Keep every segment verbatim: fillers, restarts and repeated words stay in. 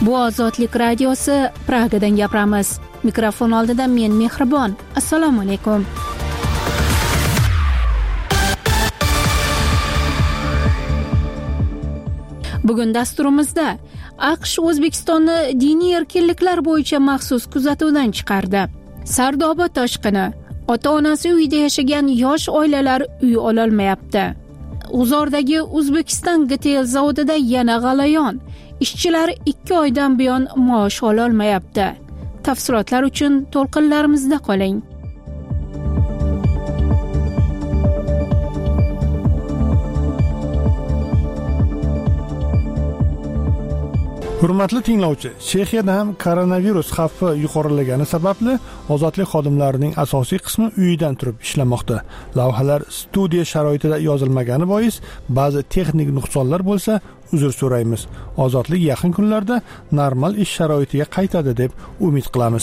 Bu Ozodlik radiosi, Pragadan gapiramiz. Mikrofon oldida men Mehribon. Assalomu alaykum. Bugun dasturimizda AQSh O'zbekistonni diniy erkinliklar bo'yicha maxsus kuzatuvdan chiqardi. Sardoba toshqini. Ota-onasi uyda yashagan yosh oilalar uy ololmayapti. G'uzordagi O'zbekiston G T L zavodida yana g'alayon. Ishchilar ikki oydan buyon maosh ololmayapti. Tafsilotlar uchun to'lqinlarimizda qoling. Hurmatli tinglovchi, Chexiyada ham koronavirus xavfi yuqorilagani sababli ozodlik xodimlarining asosiy qismi uyidan turib ishlamoqda. Lavhalar studiya sharoitida yozilmagani bois ba'zi texnik nuqsonlar bo'lsa, uzr so'raymiz. Ozodlik yaqin kunlarda normal ish sharoitiga qaytadi deb umid qilamiz.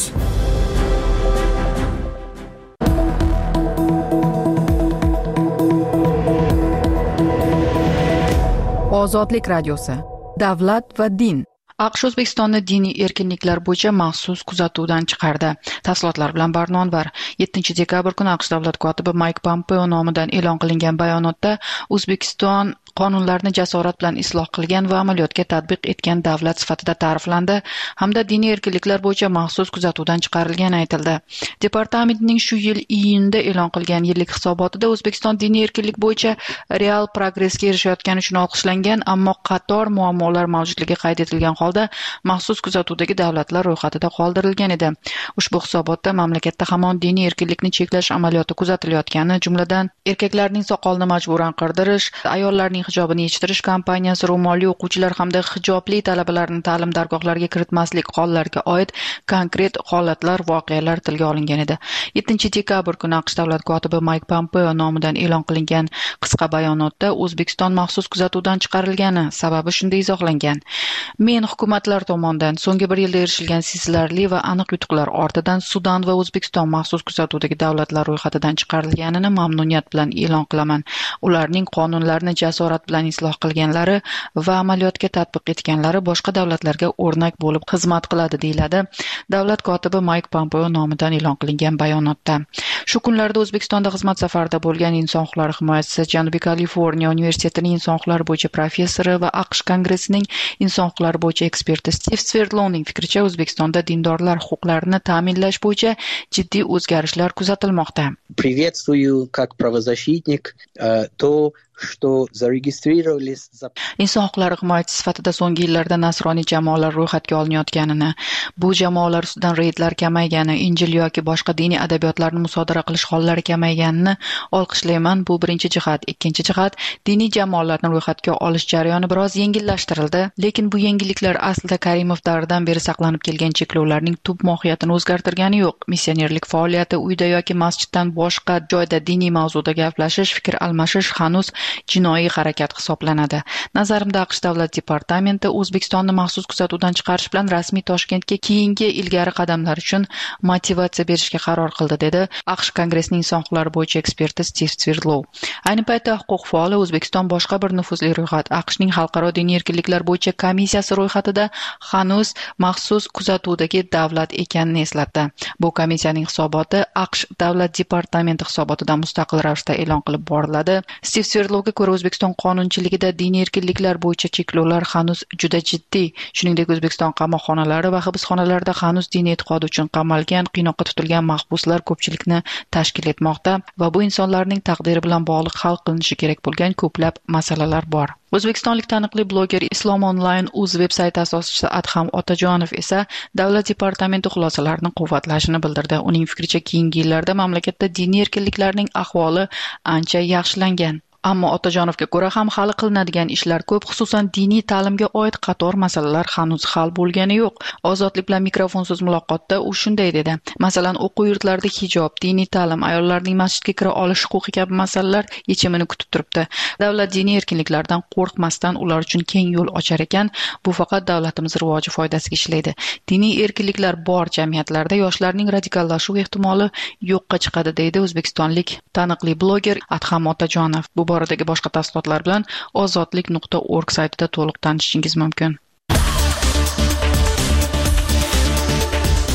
Ozodlik radiosi. Davlat va din. AQSh O'zbekistonni diniy erkinliklar bo'yicha maxsus kuzatuvdan chiqardi. Tafsilotlar bilan Barno Anvar. yettinchi dekabr kuni AQSh davlat kotibi Mike Pompeo nomidan e'lon qilingan bayonotda O'zbekiston qonunlarni jasorat bilan isloh qilgan va amaliyotga tatbiq etgan davlat sifatida ta'riflandi hamda diniy erkinliklar bo'yicha maxsus kuzatuvdan chiqarilgani aytildi. Departamentning shu yil iyunda e'lon qilgan yillik hisobotida O'zbekiston diniy erkinlik bo'yicha real progressga erishayotgani uchun olqishlangan, ammo qator muammolar mavjudligi qayd etilgan holda maxsus kuzatuvdagi davlatlar ro'yxatida qoldirilgan edi. Ushbu hisobotda mamlakatda hamon diniy erkinlikni cheklash amaliyoti kuzatilayotgani, jumladan erkaklarning soqolini majburan qirdirish, ayollarning hijobini yechtirish kampaniyasi, ro'molli o'quvchilar hamda hijobli talabalarni ta'lim dargohlariga kiritmaslik hollariga oid konkret holatlar, voqealar tilga olingan edi. yettinchi dekabr kuni AQSh davlat kotibi Mike Pompeo nomidan e'lon qilingan qisqa bayonotda O'zbekiston maxsus kuzatuvdan chiqarilgani sababi shunday izohlangan. Men hukumatlar tomonidan so'nggi bir yilda erishilgan sezilarli va aniq yutuqlar ortidan Sudan va O'zbekiston maxsus kuzatuvdagi davlatlar ro'yxatidan chiqarilganini mamnuniyat bilan e'lon qilaman. Ularning qonunlarni jasorat bilan isloh qilganlari va amaliyotga tatbiq etganlari boshqa davlatlarga o'rnak bo'lib xizmat qiladi, deyiladi davlat kotibi Mike Pompeo nomidan e'lon qilingan bayonotda. Shu kunlarda O'zbekistonda xizmat safarida bo'lgan inson huquqlari himoyachisi, Janubiy Kaliforniya universitetining inson huquqlari bo'yicha professori va AQSh kongressining inson huquqlari bo'yicha eksperti Steve Sverdlovning fikricha, O'zbekistonda dindorlar huquqlarini ta'minlash bo'yicha jiddiy o'zgarishlar kuzatilmoqda. Приветствую как правозащитник то, что зарегистрировались. Inson huquqlari himoyachisi sifatida so'nggi yillarda nasroniy jamoalar ro'yxatga olinayotganini, bu jamoalar ustidan reydlar kamaygani, Injil yoki boshqa diniy adabiyotlarni musodara qilish hollari kamayganini olqishlayman. Bu birinchi jihat. Ikkinchi jihat, diniy jamoalarni ro'yxatga olish jarayoni biroz yengillashtirildi, lekin bu yengilliklar aslida Karimov davridan beri saqlanib kelgan cheklovlarning tub mohiyatini o'zgartirgani yo'q. Missionerlik faoliyati, uyda yoki masjiddan boshqa joyda diniy mavzuda gaplashish, fikr almashish hanuz jinoiy harakat hisoblanadi. Nazarimda AQSh davlat departamenti O'zbekistonni maxsus kuzatuvdan chiqarish bilan rasmiy Toshkentga keyingi ilgari qadamlar uchun motivatsiya berishga qaror qildi, dedi AQSh kongressining inson huquqlari bo'yicha eksperti Steve Sverdlov. Ayni paytda huquq faoli O'zbekiston boshqa bir nufuzli ro'yxat, AQShning xalqaro diniy erkinliklar bo'yicha komissiyasi ro'yxatida hanuz maxsus kuzatuvdagi davlat ekanini eslatdi. Bu komissiyaning hisoboti AQSh davlat departamenti hisobotidan mustaqil ravishda e'lon qilib boriladi. Steve Sverdlovga ko'ra, O'zbekiston qonunchiligida diniy erkinliklar bo'yicha cheklovlar hanuz juda jiddiy. Shuningdek, O'zbekiston qamoqxonalari va hibsxonalarida hanuz diniy e'tiqodi uchun qamalgan, qiynoqqa tutilgan mahbuslar ko'pchilikni tashkil etmoqda va bu insonlarning taqdiri bilan bog'liq hal qilinishi kerak bo'lgan ko'plab masalalar bor. O'zbekistonlik taniqli bloger Islom Online uz veb-sayti asoschisi Adham Otajonov esa davlat departamenti xulosalarini quvvatlashini bildirdi. Uning fikricha, keyingi yillarda mamlakatda diniy erkinliklarning ahvoli ancha yaxshilangan. Ammo Otajonovga ko'ra ham hali qilinadigan ishlar ko'p, xususan diniy ta'limga oid qator masalalar hanuz hal bo'lgani yo'q. Ozodlik bilan mikrofonsiz muloqotda u shunday dedi: Masalan, o'quv yurtlarida hijob, diniy ta'lim, ayollarning masjidga kira olish huquqi kabi masalalar yechimini kutib turibdi. Davlat diniy erkinliklardan qo'rqmasdan ular uchun keng yo'l ochar ekan, bu faqat davlatimiz rivoji foydasiga ishlaydi. Diniy erkinliklar bor jamiyatlarda yoshlarning radikallashuv ehtimoli yo'qqa chiqadi, deydi o'zbekistonlik taniqli bloger Adham Otajonov. Bu boradagi boshqa tafsilotlar bilan ozodlik nuqta org saytida to'liq tanishishingiz mumkin.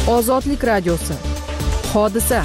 Ozodlik radiosi. Hodisa.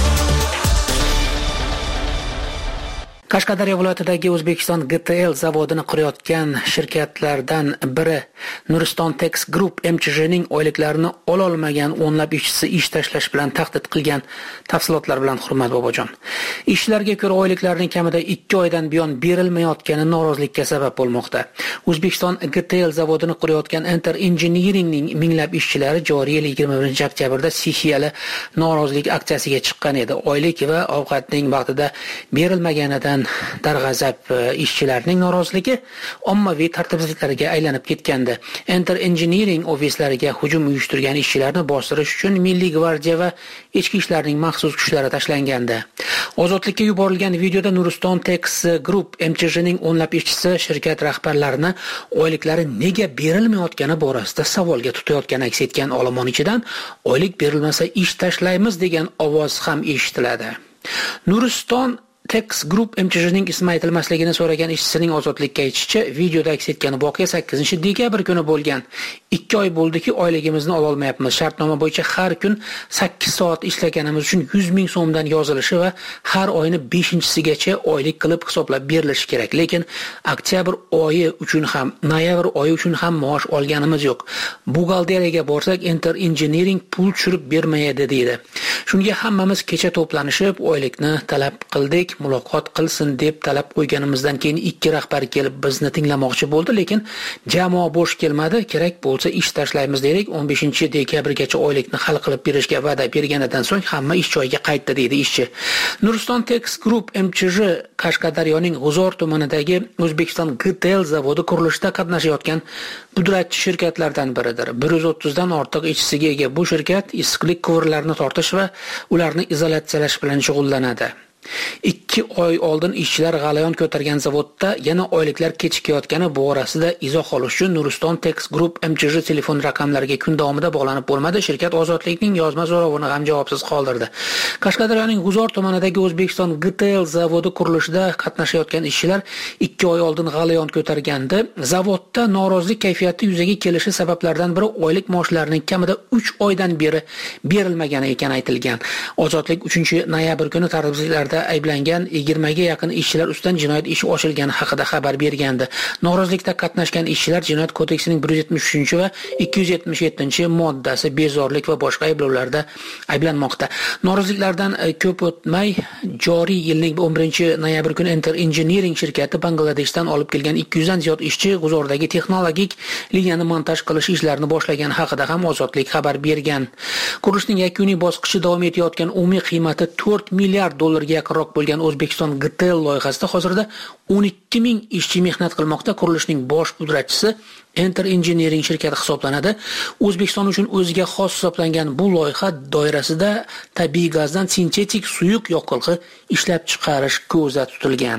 Qashqadaryo viloyatidagi O'zbekiston G T L zavodini qurayotgan shirkatlardan biri Nuriston Tex Group M Ch J'ning oyliklarini ola olmagan o'nlab ishchisi ish tashlash bilan tahdid qilgan. Tafsilotlar bilan Hurmat Bobojon. Ishchilarga ko'ra oyliklarning kamida ikki oydan buyon berilmayotgani norozilikka sabab bo'lmoqda. O'zbekiston G T L zavodini qurayotgan Enter Engineeringning minglab ishchilari joriy yil yigirma birinchi oktyabrda sessiyali norozilik aksiyasiga chiqqan edi. Oylik va ovqatning vaqtida berilmaganidan darg'azab ishchilarning noroziligi ommaviy tartibsizliklarga aylanib ketgandi. Enter Engineering ofislariga hujum uyushtirgan ishchilarni bostirish uchun Milliy gvardiya va ichki ishlarning maxsus kuchlari tashlangandi. Ozodlikka yuborilgan videoda Nuriston Tex Group M Ch J'ning o'nlab ishchisi shirkat rahbarlarini oyliklari nega berilmayotgani borasida savolga tutayotgani aks etgan. Olomon ichidan oylik berilmasa ish tashlaymiz degan ovoz ham eshitiladi. Nuriston Tex Group M Ch J'ning ismi aytilmasligini so'ragan ishchisining ozodlikka aytishicha, videoda aks etgan voqea sakkizinchi dekabr kuni bo'lgan. ikki oy bo'ldiki, oyligimizni ola olmayapmiz. Shartnoma bo'yicha har kun sakkiz soat ishlaganimiz uchun yuz ming so'mdan yozilishi va har oyni beshinchisigacha oylik qilib hisoblab berilishi kerak. Lekin oktyabr oyi uchun ham, noyabr oyi uchun ham maosh olganimiz yo'q. Buxgalteriyaga borsak, Enter Engineering pul tushirib bermaydi deydi. Shunga hammamiz kecha to'planishib, oylikni talab qildik. Muloqot qilsin deb talab qo'yganimizdan keyin ikki rahbar kelib bizni tinglamoqchi bo'ldi, lekin jamoa bo'sh kelmadi. Kerak bo'lsa ish tashlaymiz dedik. o'n beshinchi dekabrgacha oylikni hal qilib berishga va'da berganidan so'ng hamma ish joyiga qaytdi deydi ishchi. Nuriston Tex Group M Ch J Qashqadaryoning G'uzor tumanidagi O'zbekiston G T L zavodi qurilishida qatnashayotgan pudratchi shirkatlardan biridir. bir yuz o'ttizdan ortiq ishchisiga ega bu shirkat issiqlik quvurlarini tortish va ularni izolyatsiyalash bilan shug'ullanadi. ikki oy oldin ishchilar g'alayon ko'targan zavodda yana oyliklar kechikayotgani borasida izoh olish uchun Nuriston Tex Group M Ch J telefon raqamlariga kun davomida bog'lanib bo'lmadi. Shirkat Ozodlikning yozma so'rovini ham javobsiz qoldirdi. Qashqadaryoning G'uzor tumanidagi O'zbekiston G T L zavodi qurilishida qatnashayotgan ishchilar ikki oy oldin g'alayon ko'targandi. Zavodda norozilik kayfiyati yuzaga kelishi sabablaridan biri oylik maoshlarining kamida uch oydan beri berilmagani ekani aytilgan. Ozodlik uchinchi noyabr kuni tartibsizliklar ayblangan yigirmaga yaqin ishchilar ustidan jinoyat ishi ochilgani haqida xabar bergandi. Norozilikda qatnashgan ishchilar Jinoyat kodeksining bir yuz yetmish uchinchi va ikki yuz yetmish yettinchi moddasi bezorilik va boshqa ayblovlarda ayblanmoqda. Noroziliklardan ko'p o'tmay joriy yilning o'n birinchi noyabr kuni Enter Engineering shirkati Bangladeshdan olib kelgan ikki yuzdan ziyod ishchi G'uzordagi texnologik liniyani montaj qilish ishlarini boshlagani haqida ham Ozodlik xabar bergan. Qurilishning yakuniy bosqichi davom etayotgan, umumiy qiymati to'rt milliard dollarga yaqinroq bo'lgan O'zbekiston G T L loyihasida hozirda o'n ikki ming ishchi mehnat qilmoqda. Qurilishning bosh pudratchisi Enter Engineering shirkati hisoblanadi. O'zbekiston uchun o'ziga xos hisoblangan bu loyiha doirasida tabiiy gazdan sintetik suyuq yoqilg'i ishlab chiqarish ko'zda tutilgan.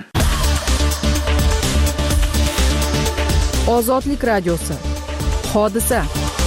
Ozodlik radiosi. Hodisa.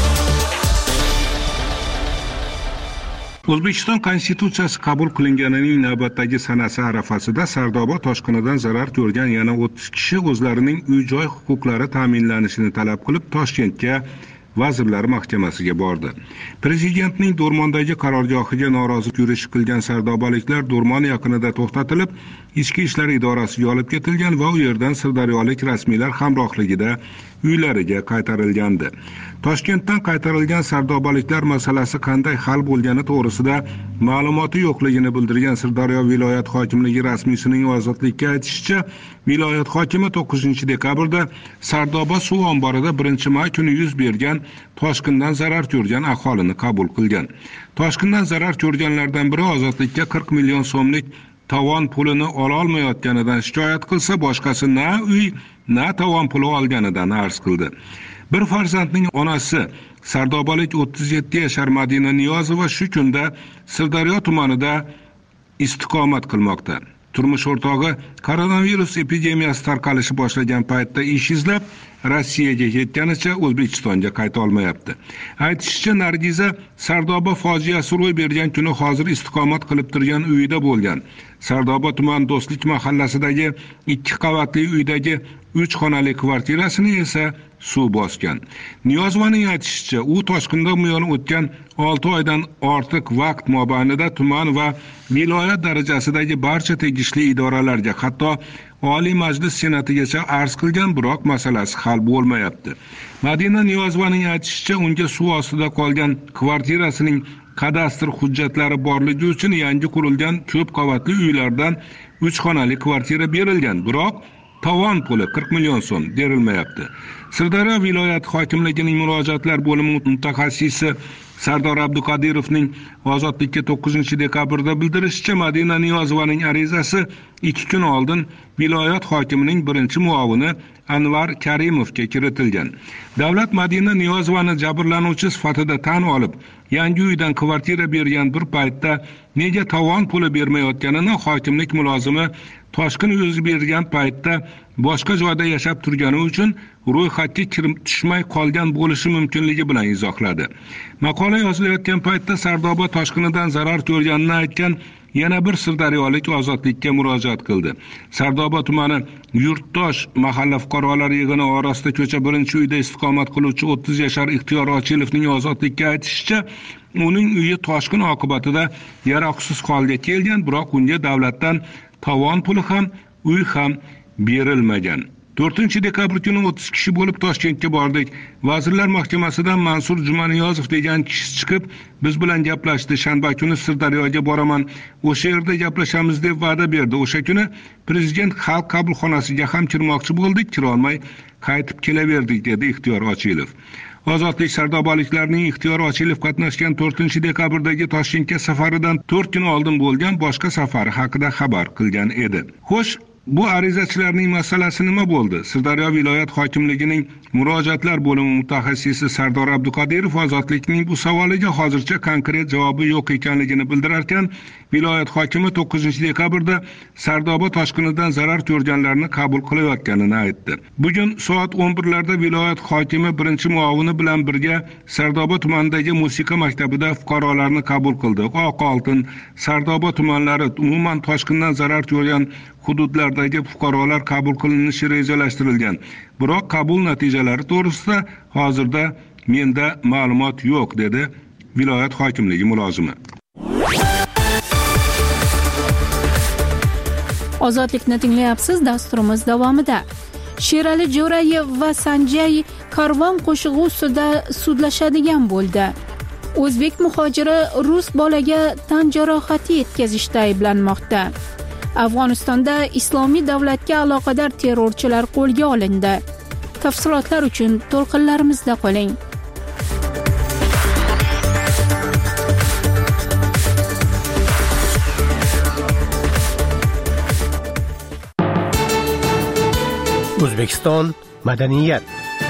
O'zbekiston Konstitutsiyasi qabul qilinganining navbatdagi sanasi arafasida Sardoba toshqinidan zarar ko'rgan yana o'ttiz kishi o'zlarining uy-joy huquqlari ta'minlanishini talab qilib Toshkentga Vazirlar Mahkamasiga bordi. Prezidentning Do'rmondagi qarorgohiga norozilik yurishi qilgan sardobaliklar Do'rmon yaqinida to'xtatilib, Ichki ishlar idorasiga olib ketilgan va u yerdan sirdaryolik rasmiylar hamrohligida uylariga qaytarilgandi. Toshkentdan qaytarilgan sardobaliklar masalasi qanday hal bo'lgani to'g'risida ma'lumoti yo'qligini bildirgan Sirdaryo viloyat hokimligi rasmiysining Ozodlikka aytishicha, viloyat hokimi to'qqizinchi dekabrda Sardoba suv omborida birinchi may kuni yuz bergan toshqindan zarar ko'rgan aholini qabul qilgan. Toshqindan zarar ko'rganlardan biri Ozodlikka qirq million so'mlik tovon pulini ola olmayotganidan shikoyat qilsa, boshqasi na uy, na tovon puli olganidan arz qildi. Bir farzandning onasi Sardobalik o'ttiz yetti yashar Madina Niyozova shu kunda Sirdaryo tumanida istiqomat qilmoqda. Turmush o'rtog'i koronavirus epidemiyasi tarqalishi boshlagan paytda ish izlab Rossiyaga ketganicha O'zbekistonga qayta olmayapti. Aytishicha, Nargiza Sardoba fojiasi ro'y bergan kuni hozir istiqomat qilib turgan uyida bo'lgan. Sardoba tuman Do'stlik mahallasidagi ikki qavatli uydagi uch xonali kvartirasini esa suv bosgan. Niyozovaning aytishicha, u toshqindan buyon o'tgan olti oydan ortiq vaqt mobaynida tuman va viloyat darajasidagi barcha tegishli idoralarga, hatto Oliy Majlis Senatigacha arz qilgan, biroq masalasi hal bo'lmayapti. Madina Niyozovaning aytishicha, unga suv ostida qolgan kvartirasining kadastr hujjatlari borligi uchun yangi qurilgan ko'p qavatli uylardan uch xonali kvartira berilgan, biroq tovon puli qirq million so'm berilmayapti. Sirdaryo viloyati hokimligining murojaatlar bo'limi mutaxassisi Sardor Abduqodirovning Ozodlikka to'qqizinchi dekabrda bildirishicha, Madina Niyozovaning arizasi ikki kun oldin viloyat hokimining birinchi muavini Anvar Karimovga kiritilgan. Davlat Madina Niyozovani jabrlanuvchi sifatida tan olib, yangi uydan kvartira bergan bir paytda nega tovon puli bermayotganini hokimlik mulozimi toshqin yuz bergan paytda boshqa joyda yashab turgani uchun ro'yxatga kirib tushmay qolgan bo'lishi mumkinligi bilan izohladi. Maqola yozilayotgan paytda Sardoba toshqinidan zarar ko'rganini aytgan yana bir sirdaryolik Ozodlikka murojaat qildi. Sardoba tumani Yurtdosh mahalla fuqarolar yig'ini orasida ko'cha birinchi uyda istiqomat qiluvchi o'ttiz yashar Ixtiyor Ochilovning Ozodlikka aytishicha, uning uyi toshqin oqibatida yaroqsiz holga kelgan, biroq unga davlatdan tovon puli ham, uy ham berilmagan. to'rtinchi dekabr kuni o'ttiz kishi bo'lib Toshkentga bordik. Vazirlar Mahkamasidan Mansur Jumaniyozov degan kishi chiqib, biz bilan gaplashdi. Shanba kuni Sirdaryoga boraman, o'sha yerda gaplashamiz deb va'da berdi. O'sha kuni prezident xalq qabulxonasiga ham kirmoqchi bo'ldik, kira olmay qaytib kelaverdik, dedi Ixtiyor Ochilov. Ozodlik sardobaliklarning Ixtiyor Ochilov qatnashgan to'rtinchi dekabrdagi Toshkentga safaridan to'rt kun oldin bo'lgan boshqa safari haqida xabar qilgan edi. Xo'sh, bu arizachilarning masalasi nima bo'ldi? Sirdaryo viloyat hokimligining murojaatlar bo'limi mutaxassisi Sardor Abduqodirov Ozodlikning bu savoliga hozircha konkret javobi yo'q ekanligini bildirarkan, viloyat hokimi to'qqizinchi dekabrda Sardoba toshqinidan zarar ko'rganlarni qabul qilayotganini aytdi. Bugun soat o'n birlarda viloyat hokimi birinchi muavini bilan birga Sardoba tumanidagi musiqa maktabida fuqarolarni qabul qildi. Oqoltin, Sardoba tumanlari umuman toshqindan zarar ko'rgan hududlardagi fuqarolar qabul qilinishi rejalashtirilgan. Biroq qabul natijalari to'g'risida hozirda menda ma'lumot yo'q, dedi viloyat hokimligi mulozimi. Ozodlikni tinglayapsiz. Dasturimiz davomida Sherali Jo'rayev va Sanjay Karvon qo'shig'i ustida sudlashadigan bo'ldi. O'zbek muhojiri rus bolaga tan jarohati yetkazishda ayblanmoqda. Afg'onistonda Islomiy davlatga aloqador terrorchilar qo'lga olindi. Tafsilotlar uchun to'lqinlarimizda qoling. O'zbekiston madaniyat.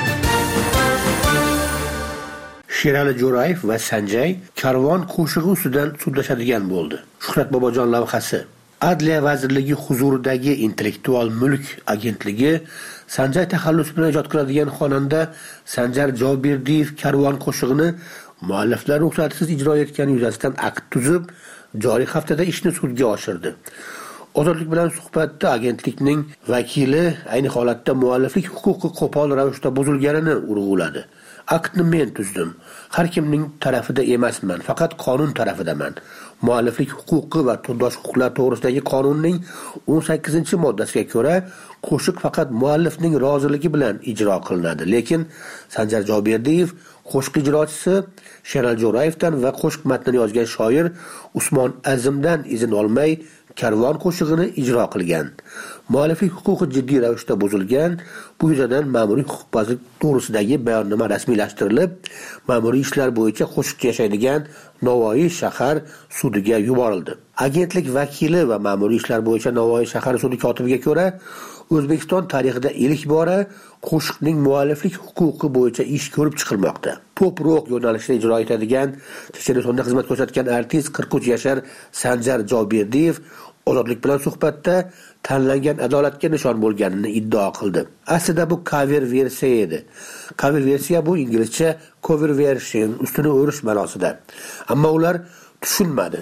Sherali Jo'rayev va Sanjay Karvon qo'shig'i ustidan sudlashadigan bo'ldi. Shuhrat Bobojon lavhasi. Adliya vazirligi huzuridagi Intellektual mulk agentligi Sanjay taxallusi bilan ijod qiladigan xonanda Sanjar Jobirdiyev Karvon qo'shig'ini mualliflar ruxsatisiz ijro etgani yuzasidan akt tuzib, joriy haftada ishni sudga oshirdi. Ozodlik bilan suhbatda agentlikning vakili ayni holatda mualliflik huquqi qo'pol ravishda buzilganini urg'uladi. Aktni men tuzdim. Har kimning tarafida emasman, faqat qonun tarafidaman. Mualliflik huquqi va turdosh huquqlar to'g'risidagi qonunning o'n sakkizinchi moddasiga ko'ra qo'shiq faqat muallifning roziligi bilan ijro qilinadi. Lekin Sanjar Jobirdiyev qo'shiq ijrochisi Sherali Jo'rayevdan va qo'shiq matnini yozgan shoir Usmon Azimdan izn olmay Karvon qo'shig'ini ijro qilgan. Mualliflik huquqi jiddiy ravishda buzilgan. Bu yuzasidan ma'muriy huquqbozlik to'g'risidagi bayonnoma rasmiylashtirilib, ma'muriy ishlar bo'yicha qo'shiqchi yashaydigan Navoiy shahar sudiga yuborildi. Agentlik vakili va ma'muriy ishlar bo'yicha Navoiy shahar sudi kotibiga ko'ra, O'zbekiston tarixida ilk bora qo'shiqning mualliflik huquqi bo'yicha ish ko'rib chiqilmoqda. Pop rock yo'nalishida ijro etadigan, Chechenistonda xizmat ko'rsatgan artist qirq uch yashar Sanjar Jobirdiyev Ozodlik bilan suhbatda tanlangan adolatga nishon bo'lganini iddao qildi. Aslida bu cover versiya edi. Cover versiya bu inglizcha cover version, ustini o'rish ma'nosida. Ammo ular tushunmadi.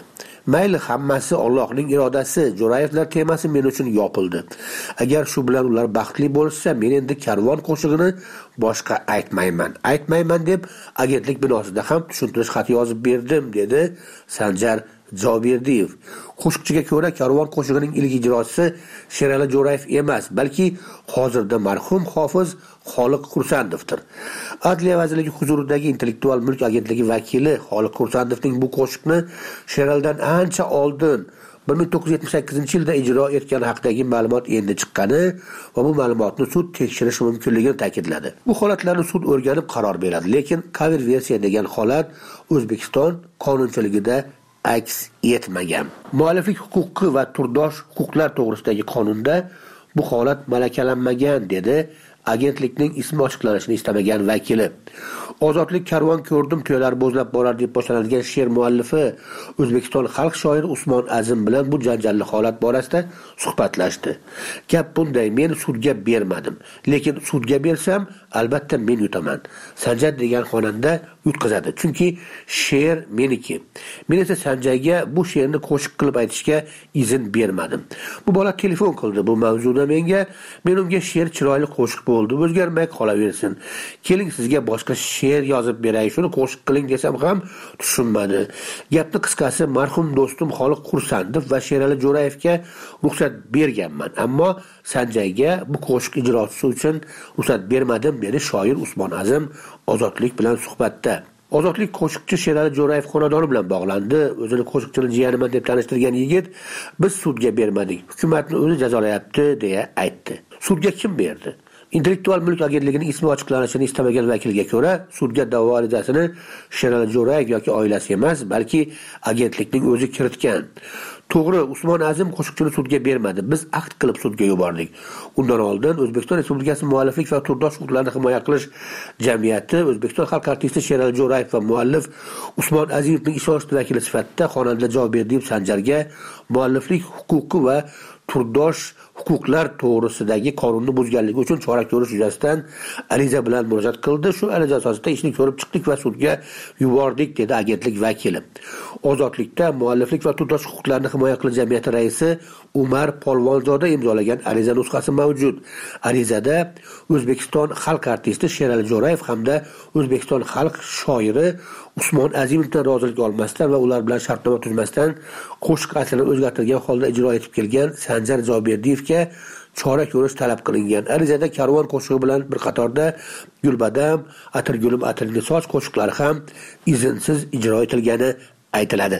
Mayli, hammasi Allohning irodasi. Jo'rayevlar temasi men uchun yopildi. Agar shu bilan ular baxtli bo'lsa, men endi karvon qo'shig'ini boshqa aytmayman. Aytmayman deb agentlik binosida ham tushuntirish xati yozib berdim, dedi Sanjar Joberdiyev. Qo'shiqchiga ko'ra, karvon qo'shig'ining ilk ijrochisi Sherali Jo'rayev emas, balki hozirda marhum hofiz Xoliq Qursandovdir. Adliya vazirligi huzuridagi Intellektual mulk agentligi vakili Xoliq Qursandovning bu qo'shiqni Sheraldan ancha oldin bir ming to'qqiz yuz yetmish sakkizinchi yilda ijro etgani haqidagi ma'lumot endi chiqqani va bu ma'lumotni sud tekshirishi mumkinligini ta'kidladi. Bu holatlarni sud o'rganib qaror beradi, lekin cover versiya degan holat O'zbekiston qonunchiligida aks etmagan. Mualliflik huquqi va turdosh huquqlar to'g'risidagi qonunda bu holat malakalanmagan, dedi agentlikning ismi ochiqlanishini istamagan vakili. Ozodlik karvon ko'rdim, tuyalar bo'zlab borar deb boshlanadigan she'r muallifi O'zbekiston xalq shoiri Usmon Azim bilan bu janjalli holat borasida suhbatlashdi. Gap bunday: men sudga bermadim, lekin sudga bersam albatta men yutaman. Sanjay degan xonanda yutqazadi, chunki she'r meniki. Men esa Sanjayga bu she'rni qo'shiq qilib aytishga izn bermadim. Bu bola telefon qildi bu mavzuda menga. Men unga she'r chiroyli qo'shiq bo'ldi, o'zgarmay qolaversin. Keling sizga boshqa she'r yozib beray, shuni qo'shiq qiling desam ham tushunmadi. Gapni qisqasi, marhum do'stim Xoliq Qursandov va Sherali Jo'rayevga ruxsat berganman, ammo Sanjayga bu qo'shiq ijrochisi uchun ruxsat bermadim, dedi shoir Usmon Azim Ozodlik bilan suhbatda. Ozodlik qo'shiqchi Sherali Jo'rayev xonadoni bilan bog'landi. O'zini qo'shiqchini jiyaniman deb tanishtirgan yigit biz sudga bermadik, hukumatni o'zi jazolayapti deya aytdi. Sudga kim berdi? Intellektual mulk agentligining ismi ochiqlanishini istamagan vakilga ko'ra, sudga da'vo arizasini Sherali Jo'rayev yoki oilasi emas, balki agentlikning o'zi kiritgan. To'g'ri, Usmon Azim qo'shiqchini sudga bermadi. Biz aqd qilib sudga yubordik. Undan oldin O'zbekiston Respublikasi mualliflik va turdosh huquqlarini himoya qilish jamiyati O'zbekiston xalq artisti Sherali Jo'rayev va muallif Usmon Azimovning ishonchli vakili sifatida xonanda Joberdiyev Sanjarga mualliflik huquqi va turdosh huquqlar to'g'risidagi qonunni buzganligi uchun chora ko'rish yuzasidan ariza bilan murojaat qildi. Shu ariza asosida ishni ko'rib chiqdik va sudga yubordik, dedi agentlik vakili. Ozodlikda mualliflik va turdosh huquqlarini himoya qilish jamiyati raisi Umar Polvonzoda imzolagan ariza nusxasi mavjud. Arizada O'zbekiston xalq artisti Sherali Jo'rayev hamda O'zbekiston xalq shoiri Usmon Azimovdan rozilik olmasdan va ular bilan shartnoma tuzmasdan qo'shiq aslini o'zgartirgan holda ijro etib kelgan Sanjar Joberdiyevga chora ko'rish talab qilingan. Arizada karvon qo'shig'i bilan bir qatorda Gulbadam, Atirgulim Atirli soch qo'shiqlari ham izinsiz ijro etilgani aytiladi.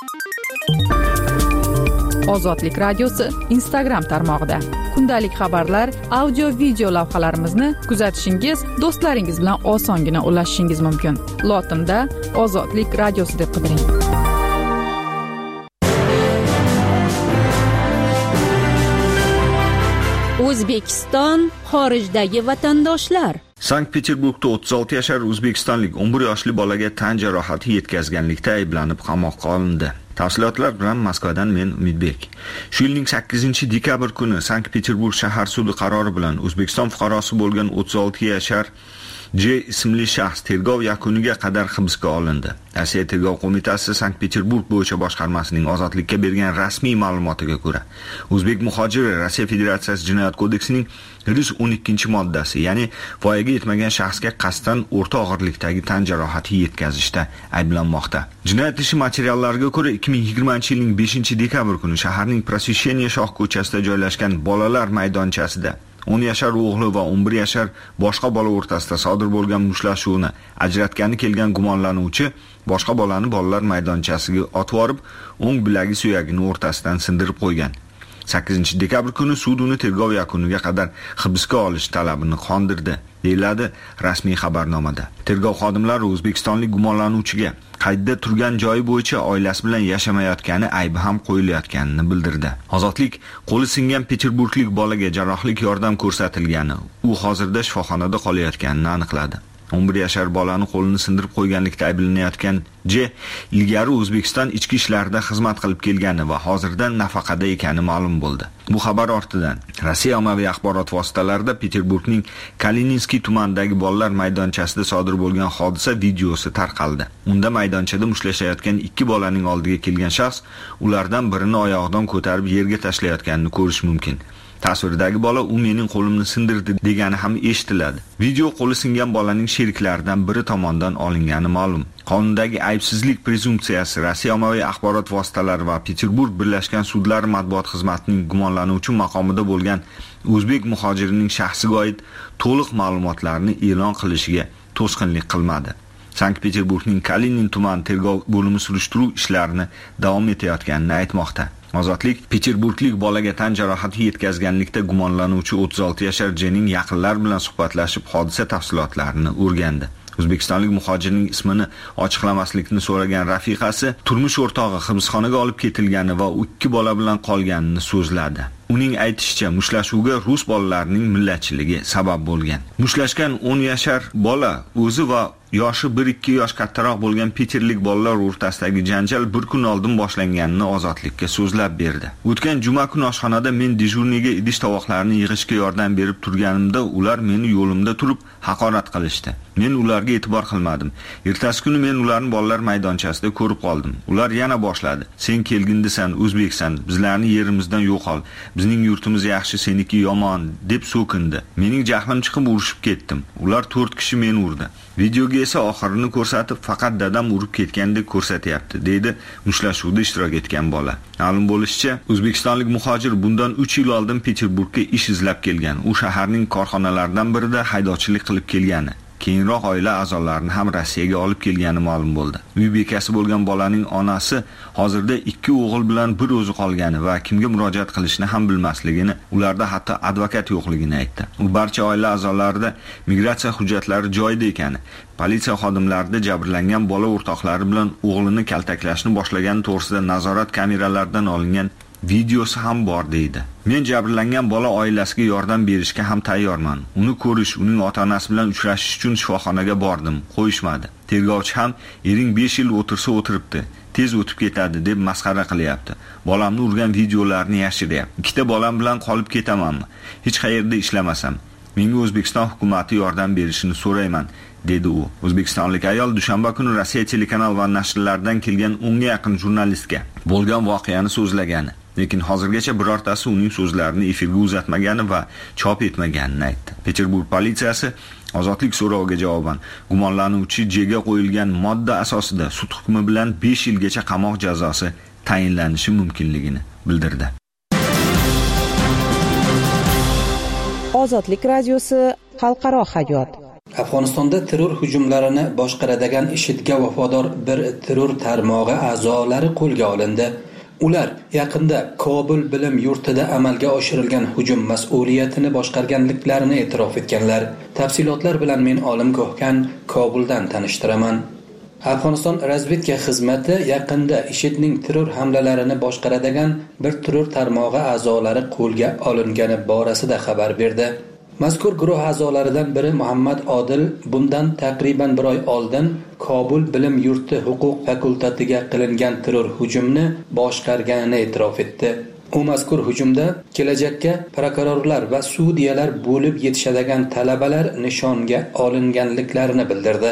Ozodlik radiosi Instagram tarmog'ida kundalik xabarlar, audio video lavhalarimizni kuzatishingiz, do'stlaringiz bilan osongina ulashishingiz mumkin. Lotinda Ozodlik radiosi deb qidiring. O'zbekiston xorijdagi vatandoshlar. Sankt-Peterburgda o'ttiz olti yashar o'zbekistonlik o'n bir yoshli bolaga tan jarohati yetkazganlikda ayblanib qamoqqa olindi. Tafsilotlar bilan Moskvadan men Umidbek. Shu yilning sakkizinchi dekabr kuni Sankt-Peterburg shahar sudi qarori bilan O'zbekiston fuqarosi bo'lgan o'ttiz olti yashar J ismli shaxs tergov yakuniga qadar hibsga olindi. Rossiya tergov qo'mitasi Sankt-Peterburg bo'yicha boshqarmasining ozodlikka bergan rasmiy ma'lumotiga ko'ra, o'zbek muhojiri Rossiya Federatsiyasi Jinoyat kodeksining yuz o'n ikkinchi moddasi, ya'ni voyaga yetmagan shaxsga qasddan o'rta og'irlikdagi tan jarohati yetkazishda ayblanmoqda. Jinoyat ishi materiallariga ko'ra ikki ming yigirmanchi yilning beshinchi dekabr kuni shaharning Prosvesheniya shoh ko'chasida joylashgan bolalar maydonchasida o'n yashar o'g'li va o'n bir yashar boshqa bola o'rtasida sodir bo'lgan mushtlashuvni ajratgani kelgan gumonlanuvchi boshqa bolani bolalar maydonchasiga otib borib, o'ng bilagi suyagini o'rtasidan sindirib qo'ygan. sakkizinchi dekabr kuni sud uni tergov yakuniga qadar hibsga olish talabini qondirdi, deyiladi rasmiy xabarnomada. Tergov xodimlari o'zbekistonlik gumonlanuvchiga qaydda turgan joyi bo'yicha oilasi bilan yashamayotgani aybi ham qo'yilayotganini bildirdi. Ozodlik qo'li singan peterburglik bolaga jarrohlik yordam ko'rsatilgani, u hozirda shifoxonada qolayotganini aniqladi. o'n bir yashar bolani qo'lini sindirib qo'yganlikda ayblanayotgan J ilgari O'zbekiston ichki ishlarida xizmat qilib kelgani va hozirda nafaqada ekani ma'lum bo'ldi. Bu xabar ortidan Rossiya ommaviy axborot vositalarida Peterburgning Kalininskiy tumanidagi bolalar maydonchasida sodir bo'lgan hodisa videosi tarqaldi. Unda maydonchada mushtlashayotgan ikki bolaning oldiga kelgan shaxs ulardan birini oyog'idan ko'tarib yerga tashlayotganini ko'rish mumkin. Tasvirdagi bola u mening qo'limni sindirdi degani ham eshitiladi. Video qo'li singan bolaning sheriklaridan biri tomonidan olingani ma'lum. Qonundagi aybsizlik prezumpsiyasi Rossiya ommaviy axborot vositalari va Peterburg birlashgan sudlari matbuot xizmatining gumonlanuvchi maqomida bo'lgan o'zbek muhojirining shaxsiga oid to'liq ma'lumotlarni e'lon qilishiga to'sqinlik qilmadi. Sankt-Peterburgning Kalinin tuman tergov bo'limi surishtiruv ishlarini davom etayotganini aytmoqda. Ozodlik Peterburglik bolaga tan jarohati yetkazganlikda gumonlanuvchi o'ttiz olti yashar Jening yaqinlar bilan suhbatlashib hodisa tafsilotlarini o'rgandi. O'zbekistonlik muhojirning ismini ochiqlamaslikni so'ragan rafiqasi turmush o'rtog'i hibsxonaga olib ketilgani va ikki bola bilan qolganini so'zladi. Uning aytishicha, mushtlashuvga rus bolalarining millatchiligi sabab bo'lgan. Mushlashgan o'n yashar bola o'zi va yoshi bir ikki yosh kattaroq bo'lgan Peterlik bolalar o'rtasidagi janjal bir kun oldin boshlanganini Ozodlikka so'zlab berdi. O'tgan juma kuni oshxonada men dejurniga idish tovoqlarini yig'ishga yordam berib turganimda ular meni yo'limda turib haqorat qilishdi. Men ularga e'tibor qilmadim. Ertasi kuni men ularni bolalar maydonchasida ko'rib qoldim. Ular yana boshladi. Sen kelgindisan, o'zbeksan, bizlarni yerimizdan yo'qol. Bizning yurtimiz yaxshi, seniki yomon deb so'kindi. Mening jahlim chiqib urishib ketdim. Ular to'rt kishi meni urdi. Videoga esa oxirini ko'rsatib, faqat dadam urib ketgandek ko'rsatyapti, deydi mushtlashuvda ishtirok etgan bola. Ma'lum bo'lishicha, o'zbekistonlik muhojir bundan uch yil oldin Peterburgga ish izlab kelgan. U shaharning korxonalaridan birida haydovchilik qilib kelgani. Keyinroq oila a'zolarini ham Rossiyaga olib kelgani ma'lum bo'ldi. Uy bekasi bo'lgan bolaning onasi hozirda ikki o'g'il bilan bir o'zi qolgani va kimga murojaat qilishni ham bilmasligini, ularda hatto advokat yo'qligini aytdi. U barcha oila a'zolarida migratsiya hujjatlari joyida ekani, politsiya xodimlarida jabrlangan bola o'rtoqlari bilan o'g'lini kaltaklashni boshlagani to'g'risida nazorat kameralaridan olingan videosi ham bor deydi. Men jabrlangan bola oilasiga yordam berishga ham tayyorman. Uni ko'rish, uning ota-onasi bilan uchrashish uchun shifoxonaga bordim, qo'yishmadi. Tergovchi ham ering besh yil o'tirsa o'tiribdi, tez o'tib ketadi deb masxara qilyapti. Bolamni urgan videolarni yashiryapti. Ikkita bolam bilan qolib ketamanmi? Hech qayerda ishlamasam. Menga O'zbekiston hukumatı yordam berishini so'rayman, dedi u. O'zbekistonlik ayol dushanba kuni Rossiya telekanal va nashrlardan kelgan o'nga yaqin jurnalistga bo'lgan voqeani so'zlagani. Lekin hozirgacha birortasi uning so'zlarini efirga uzatmagani va chop etmaganini aytdi. Peterburg politsiyasi Ozodlik so'roviga javoban gumonlanuvchi Jga qo'yilgan modda asosida sud hukmi bilan besh yilgacha qamoq jazosi tayinlanishi mumkinligini bildirdi. Ozodlik radiosi xalqaro hayot. Afg'onistonda terror hujumlarini boshqaradigan IShIDga vafodor bir terror tarmog'i a'zolari qo'lga olindi. Ular yaqinda Kobul bilim yurtida amalga oshirilgan hujum mas'uliyatini boshqarganliklarini e'tirof etganlar. Tafsilotlar bilan men Olim Ko'hkan Kobuldan tanishtiraman. Afg'oniston razvedka xizmati yaqinda IShIDning terror hamlalarini boshqaradigan bir terror tarmog'i a'zolari qo'lga olingani borasida xabar berdi. Mazkur guruh a'zolaridan biri Muhammad Odil bundan taqriban bir oy oldin Kobul bilim yurti huquq fakultatiga qilingan terror hujumni boshqarganini e'tirof etdi. U mazkur hujumda kelajakka prokurorlar va sudyalar bo'lib yetishadigan talabalar nishonga olinganliklarini bildirdi.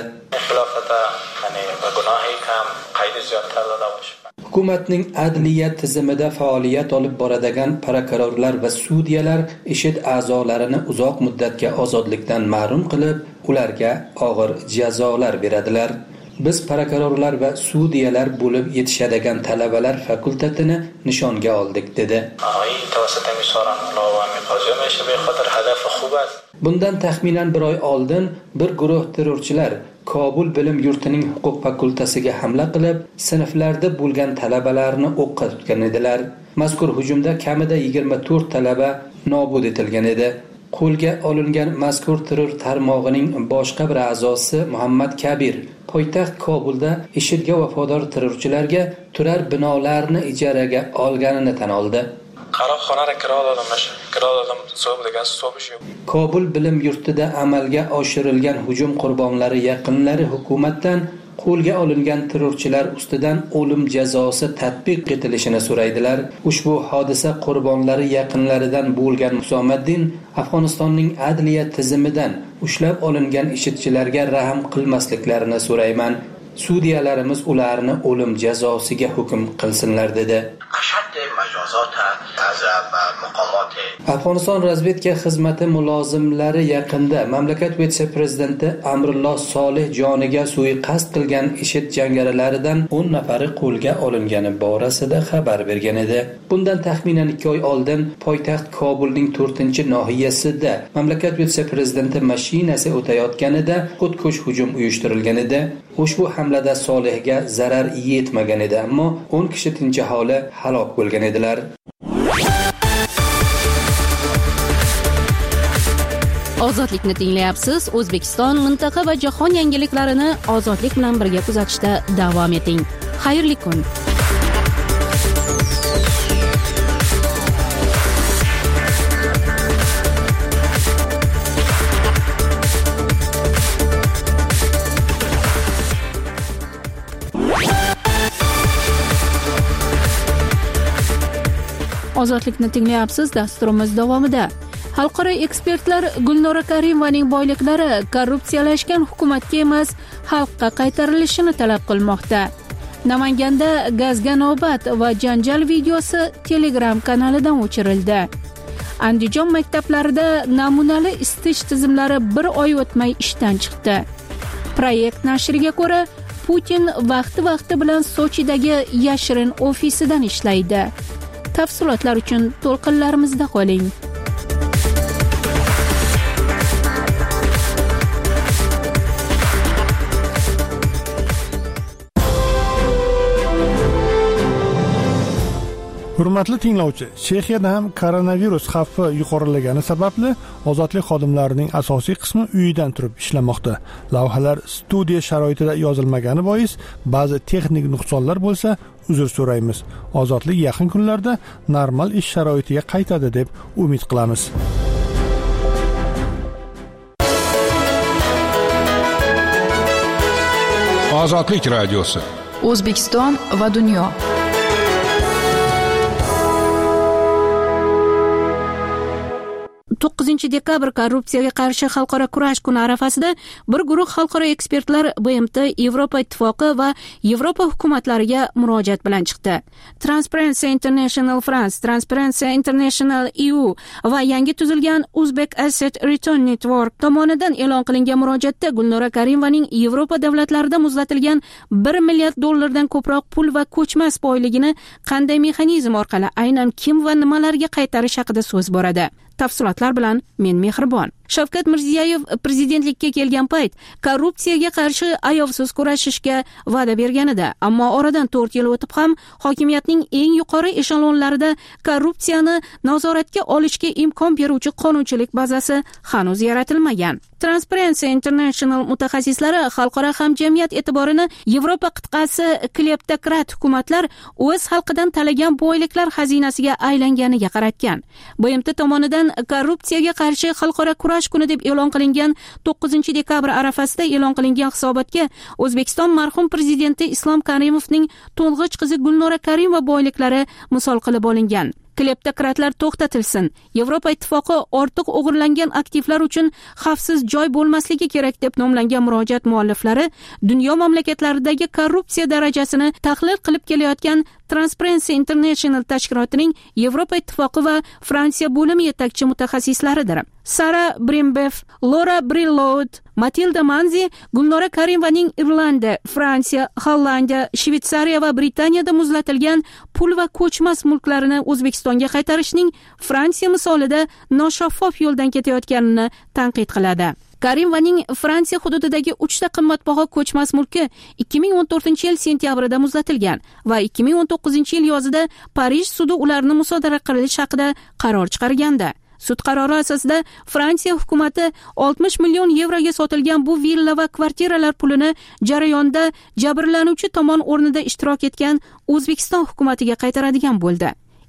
Hukumatning adliya tizimida faoliyat olib boradigan prokurorlar va sudyalar IShID a'zolarini uzoq muddatga ozodlikdan mahrum qilib, ularga og'ir jazolar beradilar. Biz prokurorlar va sudyalar bo'lib yetishadigan talabalar fakultatini nishonga oldik, dedi. Bundan taxminan bir oy oldin bir guruh terrorchilar Kobul bilim yurtining huquq fakultasiga hamla qilib, sinflarda bo'lgan talabalarni o'qqa tutgan edilar. Mazkur hujumda kamida yigirma to'rt talaba nobud etilgan edi. Qo'lga olingan mazkur terror tarmog'ining boshqa bir a'zosi Muhammad Kabir poytaxt Kobulda IShIDga vafodor terrorchilarga turar binolarni ijaraga olganini tan oldi. qaroqxonaga kira oldim, kira oldim, so'b degan so'bish yo'q. Kobul bilim yurtida amalga oshirilgan hujum qurbonlari yaqinlari hukumatdan qo'lga olingan terrorchilar ustidan o'lim jazosi tatbiq etilishini so'raydilar. Ushbu hodisa qurbonlari yaqinlaridan bo'lgan Husomaddin Afg'onistonning adliya tizimidan ushlab olingan ishchilarga rahm qilmasliklarini so'rayman. Sudyalarimiz ularni o'lim jazosiga hukm qilsinlar dedi. Afg'oniston razvedka xizmati mulozimlari yaqinda mamlakat vitse-prezidenti Amrulloh Solih joniga suiqasd qilgan IShID jangarilaridan o'n nafari qo'lga olingani borasida xabar bergan edi. Bundan taxminan ikki oy oldin poytaxt Kobulning to'rtinchi nohiyasida mamlakat vitse-prezidenti mashinasi o'tayotganida xudkush hujum uyushtirilgan edi. Ushbu hamlada Solihga zarar yetmagan edi, ammo o'n kishi tinch aholi halok bo'lgan edilar. Ozodlikni tinglayapsiz. O'zbekiston, mintaqa va jahon yangiliklarini ozodlik bilan birga kuzatishda davom eting. Xayrli kun. Ozodlikni tinglayapsiz. Dasturimiz davomida xalqaro ekspertlar Gulnora Karimovaning boyliklari korrupsiyalashgan hukumatga emas, xalqqa qaytarilishini talab qilmoqda. Namanganda gazga navbat va janjal videosi Telegram kanalidan o'chirildi. Andijon maktablarida namunali isitish tizimlari bir oy o'tmay ishdan chiqdi. Proyekt nashriga ko'ra, Putin vaqti-vaqti bilan Sochidagi yashirin ofisidan ishlaydi. Tafsilotlar uchun to'lqinlarimizda qoling. Hurmatli tinglovchi, Chexiyada ham koronavirus xavfi yuqorilagani sababli ozodlik xodimlarining asosiy qismi uyidan turib ishlamoqda. Lavhalar studiya sharoitida yozilmagani bois ba'zi texnik nuqsonlar bo'lsa, uzr so'raymiz. Ozodlik yaqin kunlarda normal ish sharoitiga qaytadi deb umid qilamiz. Ozodlik radiosi. O'zbekiston va dunyo. to'qqizinchi dekabr korrupsiyaga qarshi xalqaro kurash kuni arafasida bir guruh xalqaro ekspertlar B M T, Yevropa ittifoqi va Yevropa hukumatlariga murojaat bilan chiqdi. Transparency International France, Transparency International E U va yangi tuzilgan Uzbek Asset Return Network tomonidan e'lon qilingan murojaatda Gulnora Karimovaning Yevropa davlatlarida muzlatilgan bir milliard dollardan ko'proq pul va ko'chmas boyligini qanday mexanizm orqali aynan kim va nimalarga qaytarish haqida so'z boradi. Tafsilotlar bilan men Mehribon. Shavkat Mirziyoyev prezidentlikka kelgan payt korrupsiyaga qarshi ayovsiz kurashishga va'da berganida, ammo oradan to'rt yil o'tib ham hokimiyatning eng yuqori eshelonlarida korrupsiyani nazoratga olishga imkon beruvchi qonunchilik bazasi hanuz yaratilmagan. Transparency International mutaxassislari xalqaro hamjamiyat e'tiborini Yevropa qit'asi kleptokrat hukumatlar o'z xalqidan talagan boyliklar xazinasiga aylanganiga qaratgan. B M T tomonidan korrupsiyaga qarshi xalqaro kurash kuni deb e'lon qilingan to'qqizinchi dekabr arafasida e'lon qilingan hisobotga O'zbekiston marhum prezidenti Islom Karimovning to'ng'ich qizi Gulnora Karimova boyliklari misol qilib olingan. Kleptokratlar to'xtatilsin. Yevropa ittifoqi ortiq o'g'irlangan aktivlar uchun xavfsiz joy bo'lmasligi kerak deb nomlangan murojaat mualliflari dunyo mamlakatlaridagi korrupsiya darajasini tahlil qilib kelayotgan Transparency International tashkilotining Yevropa ittifoqi va Fransiya bo'limi yetakchi mutaxassislaridir. Sara Brimbev, Laura Brilloud, Matilda Manzi Gulnora Karimovaning Irlandiya, Fransiya, Hollandiya, Shvetsariya va Britaniyada muzlatilgan pul va ko'chmas mulklarini O'zbekistonga qaytarishning Fransiya misolida noshaffof yo'ldan ketayotganini tanqid qiladi. Karimovaning Fransiya hududidagi uchta qimmatbaho ko'chmas mulki ikki ming o'n to'rtinchi yil sentyabrida muzlatilgan va ikki ming o'n to'qqizinchi yil yozida Parij sudi ularni musodara qilish haqida qaror chiqargandi. Sud qarori asosida Fransiya hukumati oltmish million yevroga sotilgan bu villa va kvartiralar pulini jarayonda jabrlanuvchi tomon o'rnida ishtirok etgan O'zbekiston hukumatiga qaytaradigan bo'ldi.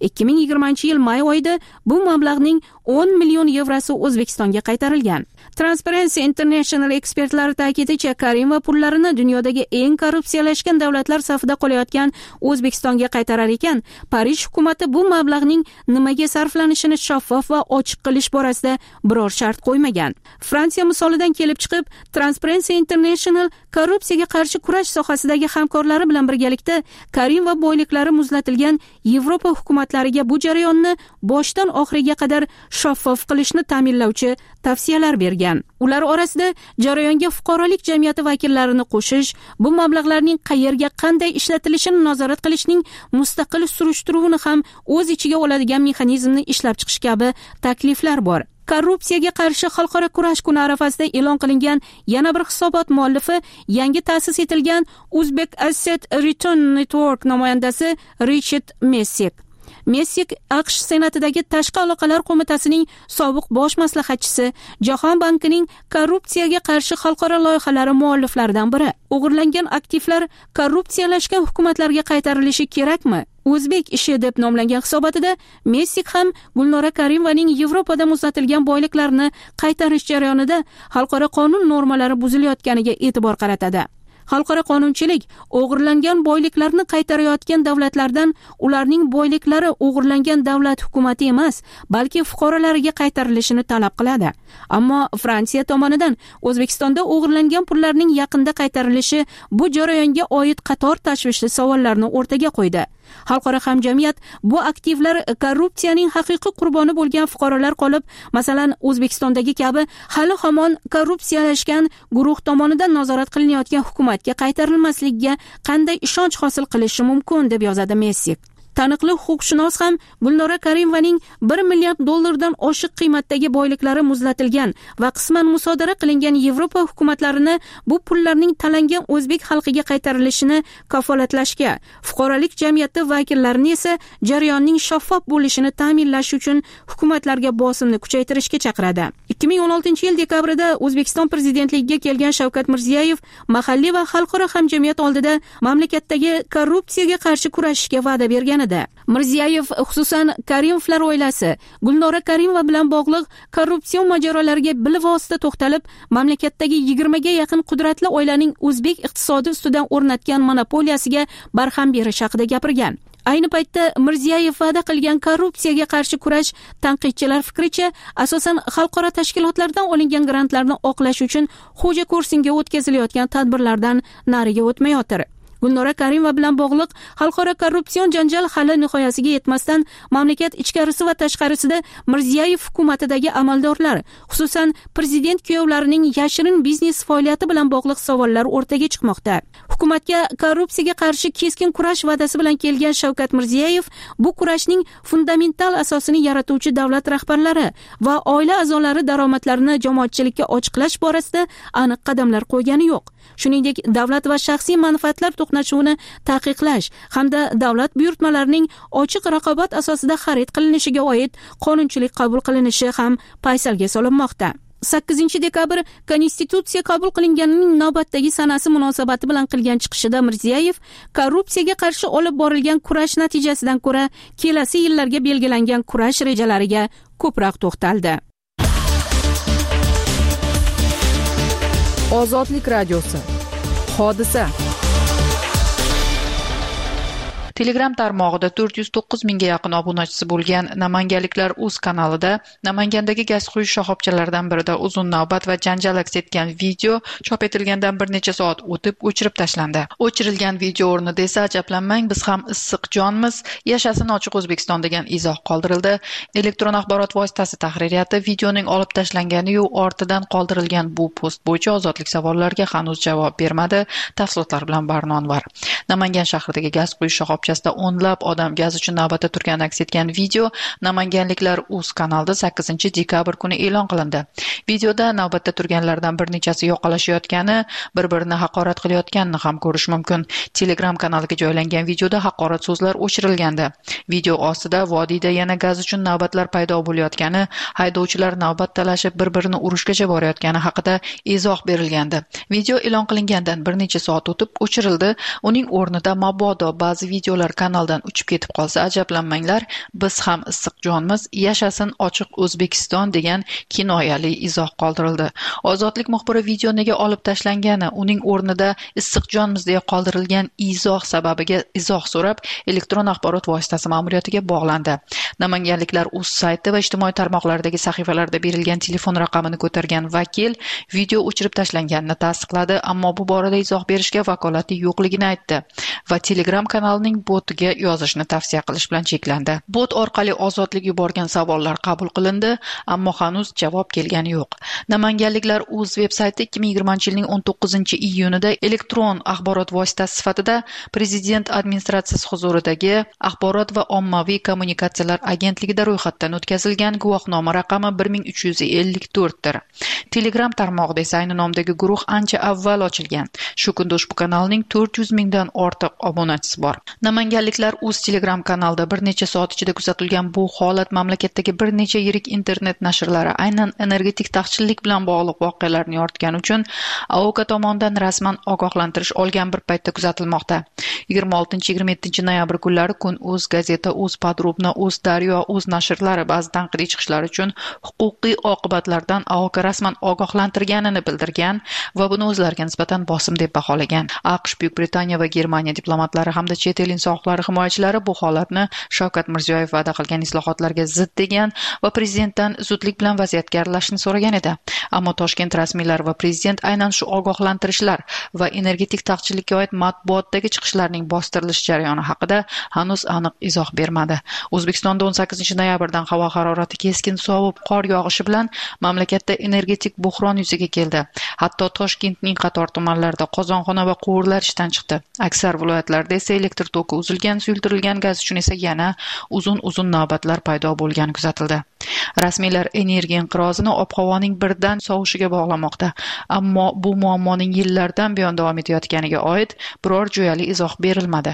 ikki ming yigirmanchi yil may oyida bu mablag'ning o'n million yevrosi O'zbekistonga qaytarilgan. Transparency International ekspertlari ta'kidlashicha, Karimova pullarini dunyodagi eng korrupsiyalashgan davlatlar safida qolayotgan O'zbekistonga qaytarar ekan, Parij hukumati bu mablag'ning nimaga sarflanishini shaffof va ochiq qilish borasida biror shart qo'ymagan. Fransiya misolidan kelib chiqib, Transparency International korrupsiyaga qarshi kurash sohasidagi hamkorlari bilan birgalikda Karimova boyliklari muzlatilgan Yevropa hukumatlariga bu jarayonni boshdan oxiriga qadar shaffof qilishni ta'minlovchi tavsiyalar bergan. Ular orasida jarayonga fuqarolik jamiyati vakillarini qo'shish, bu mablag'larning qayerga qanday ishlatilishini nazorat qilishning mustaqil surishtiruvini ham o'z ichiga oladigan mexanizmni ishlab chiqish kabi takliflar bor. Korrupsiyaga qarshi xalqaro kurash kuni arafasida e'lon qilingan yana bir hisobot muallifi yangi ta'sis etilgan Uzbek Asset Return Network namoyandasi Richard Messik. Messik AQSh Senatidagi Tashqi aloqalar qo'mitasining sobiq bosh maslahatchisi, Jahon bankining korrupsiyaga qarshi xalqaro loyihalari mualliflaridan biri. O'g'irlangan aktivlar korrupsiyalashgan hukumatlarga qaytarilishi kerakmi? O'zbek ishi deb nomlangan hisobotida Messik ham Gulnora Karimovaning Yevropada muzlatilgan boyliklarini qaytarish jarayonida xalqaro qonun normalari buzilayotganiga e'tibor qaratadi. Xalqaro qonunchilik o'g'irlangan boyliklarni qaytarayotgan davlatlardan ularning boyliklari o'g'irlangan davlat hukumati emas, balki fuqarolariga qaytarilishini talab qiladi. Ammo Fransiya tomonidan O'zbekistonda o'g'irlangan pullarning yaqinda qaytarilishi bu jarayonga oid qator tashvishli savollarni o'rtaga qo'ydi. Xalqaro hamjamiyat bu aktivlar korrupsiyaning haqiqiy qurboni bo'lgan fuqarolar qolib, masalan, O'zbekistondagi kabi hali hamon korrupsiyalashgan guruh tomonidan nazorat qilinayotgan hukumatga qaytarilmasligiga qanday ishonch hosil qilishi mumkin deb yozadi Messik. Taniqli huquqshunos ham Gulnora Karimovaning bir milliard dollardan oshiq qiymatdagi boyliklari muzlatilgan va qisman musodara qilingan Yevropa hukumatlarini bu pullarning talangan o'zbek xalqiga qaytarilishini kafolatlashga, fuqarolik jamiyati vakillarini esa jarayonning shaffof bo'lishini ta'minlash uchun hukumatlarga bosimni kuchaytirishga chaqiradi. ikki ming o'n oltinchi yil dekabrida O'zbekiston prezidentligiga kelgan Shavkat Mirziyoyev mahalliy va xalqaro hamjamiyat oldida mamlakatdagi korrupsiyaga qarshi kurashishga va'da bergan. Mirziyoyev xususan Karimovlar oilasi, Gulnora Karimova bilan bog'liq korrupsion mojarolariga bilvosita to'xtalib, mamlakatdagi yigirmaga yaqin qudratli oilaning o'zbek iqtisodi ustidan o'rnatgan monopoliyasiga barham berish haqida gapirgan. Ayni paytda Mirziyoyev va'da qilgan korrupsiyaga qarshi kurash tanqidchilar fikricha asosan xalqaro tashkilotlardan olingan grantlarni oqlash uchun xo'ja kursinga o'tkazilayotgan tadbirlardan nariga o'tmayotir. Gulnora Karimova bilan bog'liq xalqaro korrupsion janjal hali nihoyasiga yetmasdan mamlakat ichkarisi va tashqarisida Mirziyoyev hukumatidagi amaldorlar, xususan prezident kuyovlarining yashirin biznes faoliyati bilan bog'liq savollar o'rtaga chiqmoqda. Hukumatga korrupsiyaga qarshi keskin kurash va'dasi bilan kelgan Shavkat Mirziyoyev bu kurashning fundamental asosini yaratuvchi davlat rahbarlari va oila a'zolari daromadlarini jamoatchilikka ochiqlash borasida aniq qadamlar qo'ygani yo'q. Shuningdek, davlat va shaxsiy manfaatlar to'qnashuvini taqiqlash hamda davlat buyurtmalarining ochiq raqobat asosida xarid qilinishiga oid qonunchilik qabul qilinishi ham paysalga solinmoqda. sakkizinchi dekabr Konstitutsiya qabul qilinganining navbatdagi sanasi munosabati bilan qilgan chiqishida Mirziyoyev korrupsiyaga qarshi olib borilgan kurash natijasidan ko'ra kelasi yillarga belgilangan kurash rejalariga ko'proq to'xtaldi. Ozodlik radiosi. Hodisa. Telegram tarmog'ida to'rt yuz to'qqiz mingga yaqin obunachisi bo'lgan Namanganliklar uz kanalida Namangandagi gaz quyish shoxobchalaridan birida uzun navbat va janjal aks etgan video chop etilgandan bir necha soat o'tib o'chirib tashlandi. O'chirilgan video o'rnida esa ajablanmang, biz ham issiq jonmiz, yashasin ochiq O'zbekiston degan izoh qoldirildi. Elektron axborot vositasi tahririyati videoning olib tashlangani-yu ortidan qoldirilgan bu post bo'yicha ozodlik savollariga hanuz javob bermadi. Tafsilotlar bilan Barnon var. Namangan shahridagi gaz quyish shoxobchalari o'nlab odam gaz uchun navbatda turgani aks etgan video Namanganliklar uz kanalida sakkizinchi dekabr kuni e'lon qilindi. Videoda navbatda turganlardan bir nechasi yoqalashayotgani, bir-birini haqorat qilayotganini ham ko'rish mumkin. Telegram kanaliga joylangan videoda haqorat so'zlar o'chirilgandi. Video ostida vodiyda yana gaz uchun navbatlar paydo bo'layotgani, haydovchilar navbat talashib bir-birini urushgacha borayotgani haqida izoh berilgandi. Video e'lon qilingandan bir necha soat o'tib o'chirildi. Uning o'rnida mabodo ba'zi video videolar kanaldan uchib ketib qolsa ajablanmanglar, biz ham issiqjonmiz, yashasin ochiq O'zbekiston degan kinoyali izoh qoldirildi. Ozodlik muxbiri video nega olib tashlangani, uning o'rnida issiqjonmiz deya qoldirilgan izoh sababiga izoh so'rab, elektron axborot vositasi ma'muriyatiga bog'landi. Namanganliklar o'z sayti va ijtimoiy tarmoqlardagi sahifalarda berilgan telefon raqamini ko'targan vakil video o'chirib tashlanganini tasdiqladi, ammo bu borada izoh berishga vakolati yo'qligini aytdi va Telegram kanalining botiga yozishni tavsiya qilish bilan cheklandi. Bot orqali ozodlik yuborgan savollar qabul qilindi, ammo hanuz javob kelgani yo'q. Namanganliklar o'z veb-sayti ikki ming yigirmanchi yilning o'n to'qqizinchi iyunida elektron axborot vositasi sifatida Prezident administratsiyasi huzuridagi Axborot va ommaviy kommunikatsiyalar agentligida ro'yxatdan o'tkazilgan guvohnoma raqami bir ming uch yuz ellik to'rt dir. Telegram tarmog'ida esa ayni nomdagi guruh ancha avval ochilgan. Shu kunda ushbu kanalning to'rt yuz mingdan ortiq obunachisi bor. Namanganliklar o'z Telegram kanalida bir necha soat ichida kuzatilgan bu holat mamlakatdagi bir necha yirik internet nashrlari aynan energetik taqchillik bilan bog'liq voqealarni yoritgani uchun A O K tomonidan rasman ogohlantirish olgan bir paytda kuzatilmoqda. yigirma oltinchi yigirma yettinchi noyabr kunlari Kun Uz gazeta, Uz Podrobno, Uz Daryo, Uz nashrlari ba'zi tanqidiy chiqishlar uchun huquqiy oqibatlardan A O K rasman ogohlantirganini bildirgan va buni o'zlariga nisbatan bosim deb baholagan. AQSh, Buyuk Britaniya va Germaniya diplomatlari hamda chet el inson huquqlari himoyachilari bu holatni Shavkat Mirziyoyev va'da qilgan islohotlarga zid degan va prezidentdan zudlik bilan vaziyatga aralashishni so'ragan edi. Ammo Toshkent rasmiylari va prezident aynan shu ogohlantirishlar va energetik taqchillikka oid matbuotdagi chiqishlarning bostirilish jarayoni haqida hanuz aniq izoh bermadi. O'zbekistonda o'n sakkizinchi noyabrdan havo harorati keskin sovib, qor yog'ishi bilan mamlakatda energetik buhron yuzaga keldi. Hatto Toshkentning qator tumanlarida qozonxona va quvurlar ishdan chiqdi. Aksar viloyatlarda esa elektr toki uzilgan, suyultirilgan gaz uchun esa yana uzun-uzun navbatlar paydo bo'lgani kuzatildi. Rasmiylar energiya inqirozini ob-havoning birdan sovishiga bog'lamoqda, ammo bu muammoning yillardan buyon davom etayotganiga oid biror jo'yali izoh berilmadi.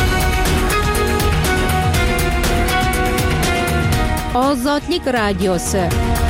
Ozodlik radiosi.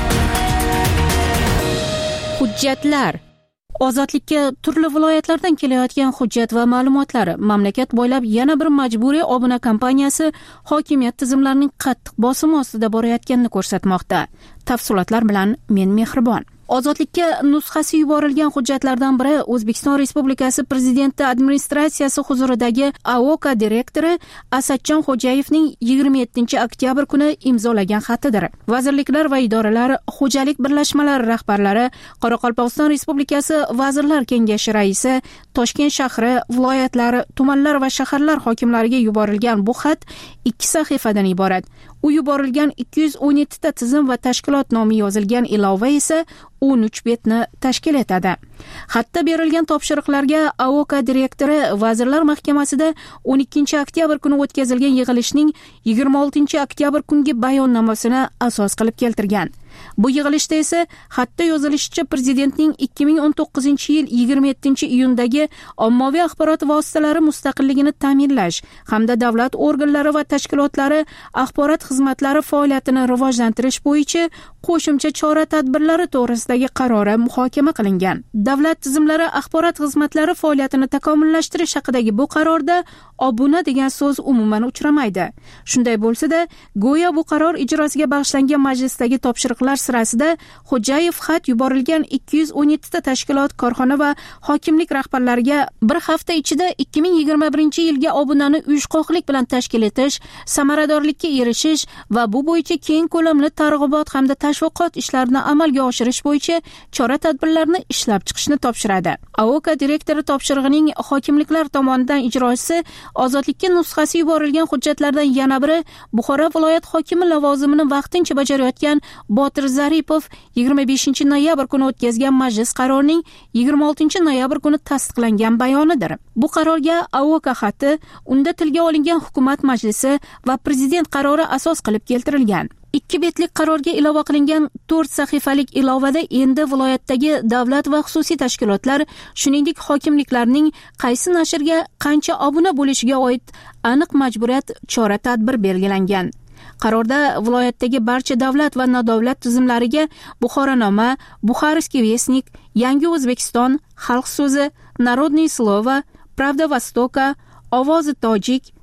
Hujjatlar. Ozodlikka turli viloyatlardan kelayotgan hujjat va ma'lumotlar mamlakat bo'ylab yana bir majburiy obuna kampaniyasi hokimiyat tizimlarining qattiq bosimi ostida borayotganini ko'rsatmoqda. Tafsilotlar bilan men Mehribon. Ozodlikka nusxasi yuborilgan hujjatlardan biri O'zbekiston Respublikasi Prezidenti administratsiyasi huzuridagi A O K direktori Asadjon Xo'jayevning yigirma yettinchi oktyabr kuni imzolagan xatidir. Vazirliklar va idoralar, xo'jalik birlashmalari rahbarlari, Qoraqalpog'iston Respublikasi Vazirlar Kengashi raisi, Toshkent shahri, viloyatlar, tumanlar va shaharlar hokimlariga yuborilgan bu xat ikki sahifadan iborat. U yuborilgan ikki yuz o'n yetti ta tizim va tashkilot nomi yozilgan ilova esa o'n uch betni tashkil etadi. Xatda berilgan topshiriqlarga A O K direktori Vazirlar Mahkamasida o'n ikkinchi oktyabr kuni o'tkazilgan yig'ilishning yigirma oltinchi oktyabr kungi bayonnomasini asos qilib keltirgan. Bu yig'ilishda esa xatda yozilishicha prezidentning ikki ming o'n to'qqizinchi yil yigirma yettinchi iyundagi ommaviy axborot vositalari mustaqilligini ta'minlash hamda davlat organlari va tashkilotlari axborot xizmatlari faoliyatini rivojlantirish bo'yicha qo'shimcha chora-tadbirlari to'g'risidagi qarori muhokama qilingan. Davlat tizimlari axborot xizmatlari faoliyatini takomillashtirish haqidagi bu qarorda obuna degan so'z umuman uchramaydi. Shunday bo'lsa-da, go'yo bu qaror ijrosiga bag'ishlangan majlisdagi topshiriqlar sirasida Xo'jayev xat yuborilgan ikki yuz o'n yetti ta tashkilot, korxona va hokimlik rahbarlariga bir hafta ichida ikki ming yigirma birinchi yilga obunani uyushqoqlik bilan tashkil etish, samaradorlikka erishish va bu bo'yicha keng ko'lamli targ'ibot hamda tashviqot ishlarini amalga oshirish bo'yicha chora-tadbirlarni ishlab chiqishni topshiradi. A O K direktori topshirig'ining hokimliklar tomonidan ijrosi ozodlikka nusxasi yuborilgan hujjatlardan yana biri Buxoro viloyat hokimi lavozimini vaqtincha bajarayotgan Botir Zaripov yigirma beshinchi noyabr kuni o'tkazgan majlis qarorining yigirma oltinchi noyabr kuni tasdiqlangan bayonidir. Bu qarorga A O K xati, unda tilga olingan hukumat majlisi va prezident qarori asos qilib keltirilgan. Ikki betlik qarorga ilova qilingan to'rt sahifalik ilovada endi viloyatdagi davlat va xususiy tashkilotlar, shuningdek hokimliklarning qaysi nashrga qancha obuna bo'lishiga oid aniq majburiyat chora-tadbir belgilangan. Qarorda viloyatdagi barcha davlat va nodavlat tizimlariga Buxoronoma, Buxarskiy Vestnik, Yangi O'zbekiston, Xalq so'zi, Narodniy Slovo, Pravda Vostoka, Ovozi Tojik,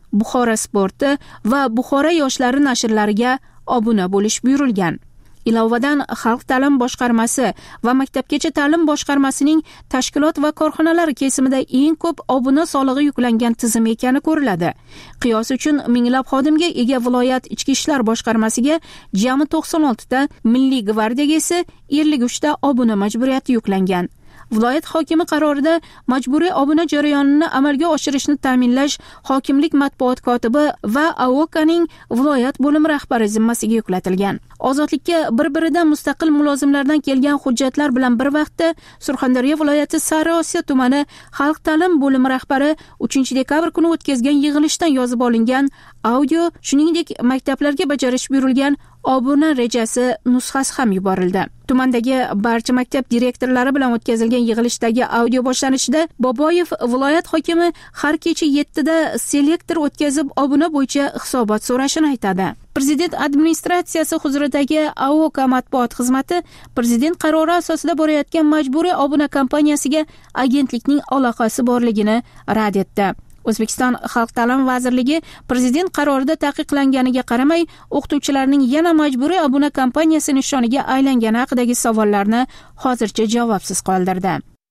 Buxoro sporti va Buxoro yoshlari nashrlariga obuna bo'lish buyurilgan. Ilovadan Xalq ta'lim boshqarmasi va Maktabgacha ta'lim boshqarmasining tashkilot va korxonalar kesimida eng ko'p obuna solig'i yuklangan tizim ekani ko'riladi. Qiyos uchun minglab xodimga ega viloyat ichki ishlar boshqarmasiga jami to'qson olti ta, Milliy gvardiyaga esa ellik uch ta obuna majburiyati yuklangan. Viloyat hokimi qarorida majburiy obuna jarayonini amalga oshirishni ta'minlash hokimlik matbuot kotibi va A O K'ning viloyat bo'limi rahbari zimmasiga yuklatilgan. Ozodlikka bir-biridan mustaqil mulozimlardan kelgan hujjatlar bilan bir vaqtda Surxondaryo viloyati Sariosiyo tumani xalq ta'lim bo'limi rahbari uchinchi dekabr kuni o'tkazgan yig'ilishdan yozib olingan audio, shuningdek maktablarga bajarish buyurilgan obuna rejasi nusxasi ham yuborildi. Tumandagi barcha maktab direktorlari bilan o'tkazilgan yig'ilishdagi audio boshlanishida Boboyev viloyat hokimi har kecha yettida selektor o'tkazib obuna bo'yicha hisobot so'rashini aytadi. Prezident administratsiyasi huzuridagi A O K matbuot xizmati prezident qarori asosida borayotgan majburiy obuna kampaniyasiga agentlikning aloqasi borligini rad etdi. O'zbekiston Xalq ta'lim vazirligi prezident qarorida taqiqlanganiga qaramay, o'qituvchilarning yana majburiy obuna kampaniyasi nishoniga aylangani haqidagi savollarni hozircha javobsiz qoldirdi.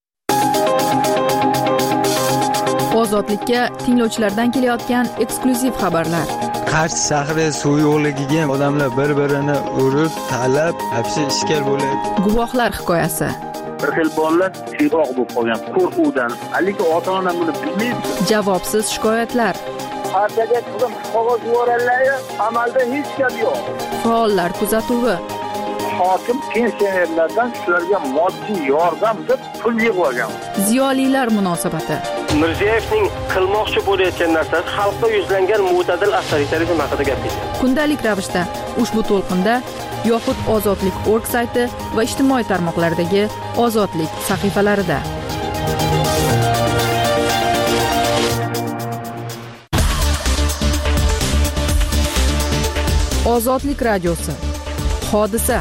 Ozodlikka tinglovchilardan kelayotgan eksklyuziv xabarlar. Qarshi shahri suv yo'qligiga odamlar bir-birini urib, talab, hapsi ishkal bo'ladi. Guvohlar hikoyasi. Bir xil bolalar chiroq bo'lib qolgan qo'rquvdan, haligi ota-ona buni bilmaydi. Javobsiz shikoyatlar. Partiyaga qizim qog'oz yuboradilar, amalda hech gap yo'q. Faollar kuzatuvi. Hokim pensionerlardan shularga moddiy yordam deb pul yig'ib olgan. Ziyolilar munosabati. Mirziyoyevning qilmoqchi bo'layotgan narsasi xalqqa yuzlangan mo'tadil avtoritarizm haqida gapirdi. Kundalik ravishda ushbu to'lqinda yoxud ozodlik org sayti va ijtimoiy tarmoqlardagi ozodlik sahifalarida. Ozodlik radiosi. Hodisa.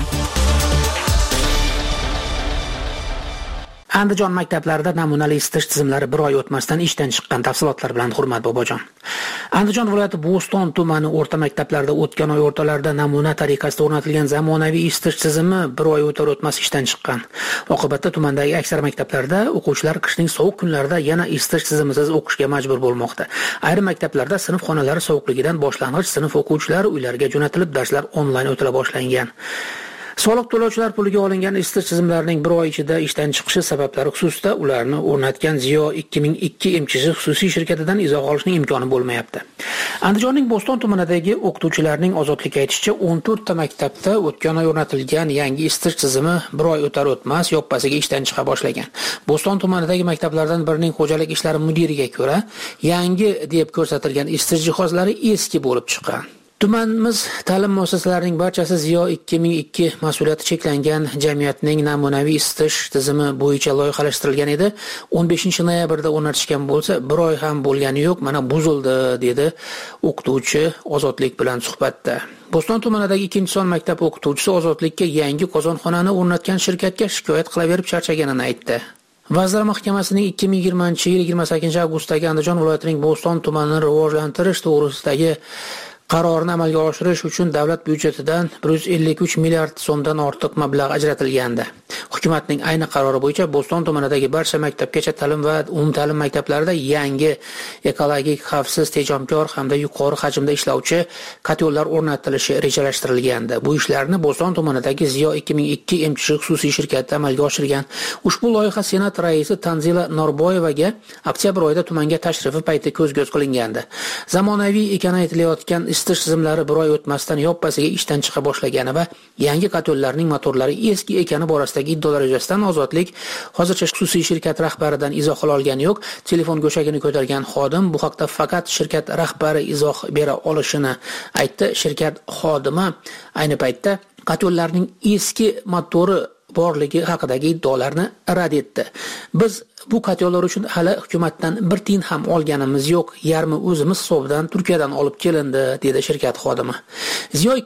Andijon maktablarida namunali isitish tizimlari bir oy o'tmasdan ishdan chiqqan. Tafsilotlar bilan Hurmat Bobojon. Andijon viloyati Bo'ston tumani o'rta maktablarida o'tgan oy o'rtalarida namuna tariqasida o'rnatilgan zamonaviy isitish tizimi bir oy o'tar o'tmas ishdan chiqqan. Oqibatda tumandagi aksar maktablarda o'quvchilar qishning sovuq kunlarida yana isitish tizimisiz o'qishga majbur bo'lmoqda. Ayrim maktablarda sinf xonalari sovuqligidan boshlang'ich sinf o'quvchilari uylariga jo'natilib, darslar onlayn o'tila boshlangan. Soliq to'lovchilar puliga olingan isitish tizimlarining bir oy ichida ishdan chiqishi sabablari xususida ularni o'rnatgan Ziyo ikki ming ikki emchisi xususiy shirkatidan izoh olishning imkoni bo'lmayapti. Andijonning Bo'ston tumanidagi o'qituvchilarning ozodlik aytishicha, o'n to'rt ta maktabda o'tgan oy o'rnatilgan yangi isitish tizimi bir oy o'tar o'tmas yoppasiga ishdan chiqa boshlagan. Bo'ston tumanidagi maktablardan birining xo'jalik ishlari mudiriga ko'ra, yangi deb ko'rsatilgan isitish jihozlari eski bo'lib chiqqan. Tumanimiz ta'lim muassasalarining barchasi Ziyo ikki ming ikki mas'uliyati cheklangan jamiyatning namunaviy isitish tizimi bo'yicha loyihalashtirilgan edi. o'n beshinchi noyabrda o'rnatishgan bo'lsa, bir oy ham bo'lgani yo'q, mana buzildi, dedi o'qituvchi Ozodlik bilan suhbatda. Bo'ston tumanidagi ikkinchi son maktab o'qituvchisi Ozodlikka yangi qozonxonani o'rnatgan shirkatga shikoyat qilaverib charchaganini aytdi. Vazirlar Mahkamasining ikki ming yigirmanchi yil yigirma sakkizinchi avgustdagi Andijon viloyatining Bo'ston tumanini rivojlantirish to'g'risidagi qarorini amalga oshirish uchun davlat byudjetidan bir yuz ellik uch milliard so'mdan ortiq mablag' ajratilgandi. Hukumatning ayni qarori bo'yicha Bo'ston tumanidagi barcha maktabgacha ta'lim va umumta'lim maktablarida yangi ekologik, xavfsiz, tejamkor hamda yuqori hajmda ishlovchi kotyollar o'rnatilishi rejalashtirilgandi. Bu ishlarni Bo'ston tumanidagi Ziyo ikki ming ikki emchisi xususiy shirkati amalga oshirgan. Ushbu loyiha Senat raisi Tanzila Norboyevaga oktyabr oyida tumanga tashrifi payti ko'z-ko'z qilingandi. Zamonaviy ekani aytilayotgan isitish tizimlari bir oy o'tmasdan yoppasiga ishdan chiqa boshlagani va yangi kotyollarning motorlari eski ekani borasidagi iddaolar yuzasidan Ozodlik hozircha xususiy shirkat rahbaridan izoh olgani yo'q. Telefon go'shagini ko'targan xodim bu haqda faqat shirkat rahbari izoh bera olishini aytdi. Shirkat xodimi ayni paytda kotyollarning eski motori borligi haqidagi iddaolarni rad etdi. Biz bu kotyollar uchun hali hukumatdan bir tiyin ham olganimiz yo'q. Yarmi o'zimiz hisobidan Turkiyadan olib kelindi, dedi shirkat xodimi. Ziyo ikki ming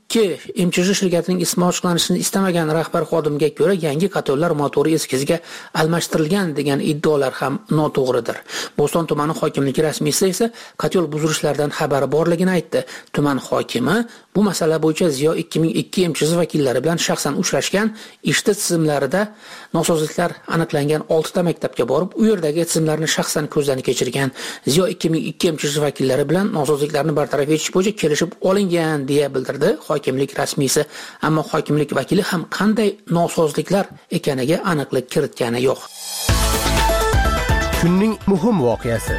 ikki M Ch J shirkatining ismi ochiqlanishini istamagan rahbar xodimga ko'ra yangi kotellar motori eskisiga almashtirilgan degan iddaolar ham noto'g'ridir. Bo'ston tumani hokimligi rasmiysi esa kotel buzilishlaridan xabari borligini aytdi. Tuman hokimi bu masala bo'yicha Ziyo ikki ming ikki M Ch J vakillari bilan shaxsan uchrashgan, ishchi tizimlarida nosozliklar aniqlangan oltita maktabga borib, u yerdagi tizimlarni shaxsan ko'zdan kechirgan. Ziyo ikki ming ikki M Ch J vakillari bilan nosozliklarni bartaraf etish bo'yicha kelishib olingan deya bildirdi hokimlik rasmiysi. Ammo hokimlik vakili ham qanday nosozliklar ekaniga aniqlik kiritgani yo'q. Kunning muhim voqeasi.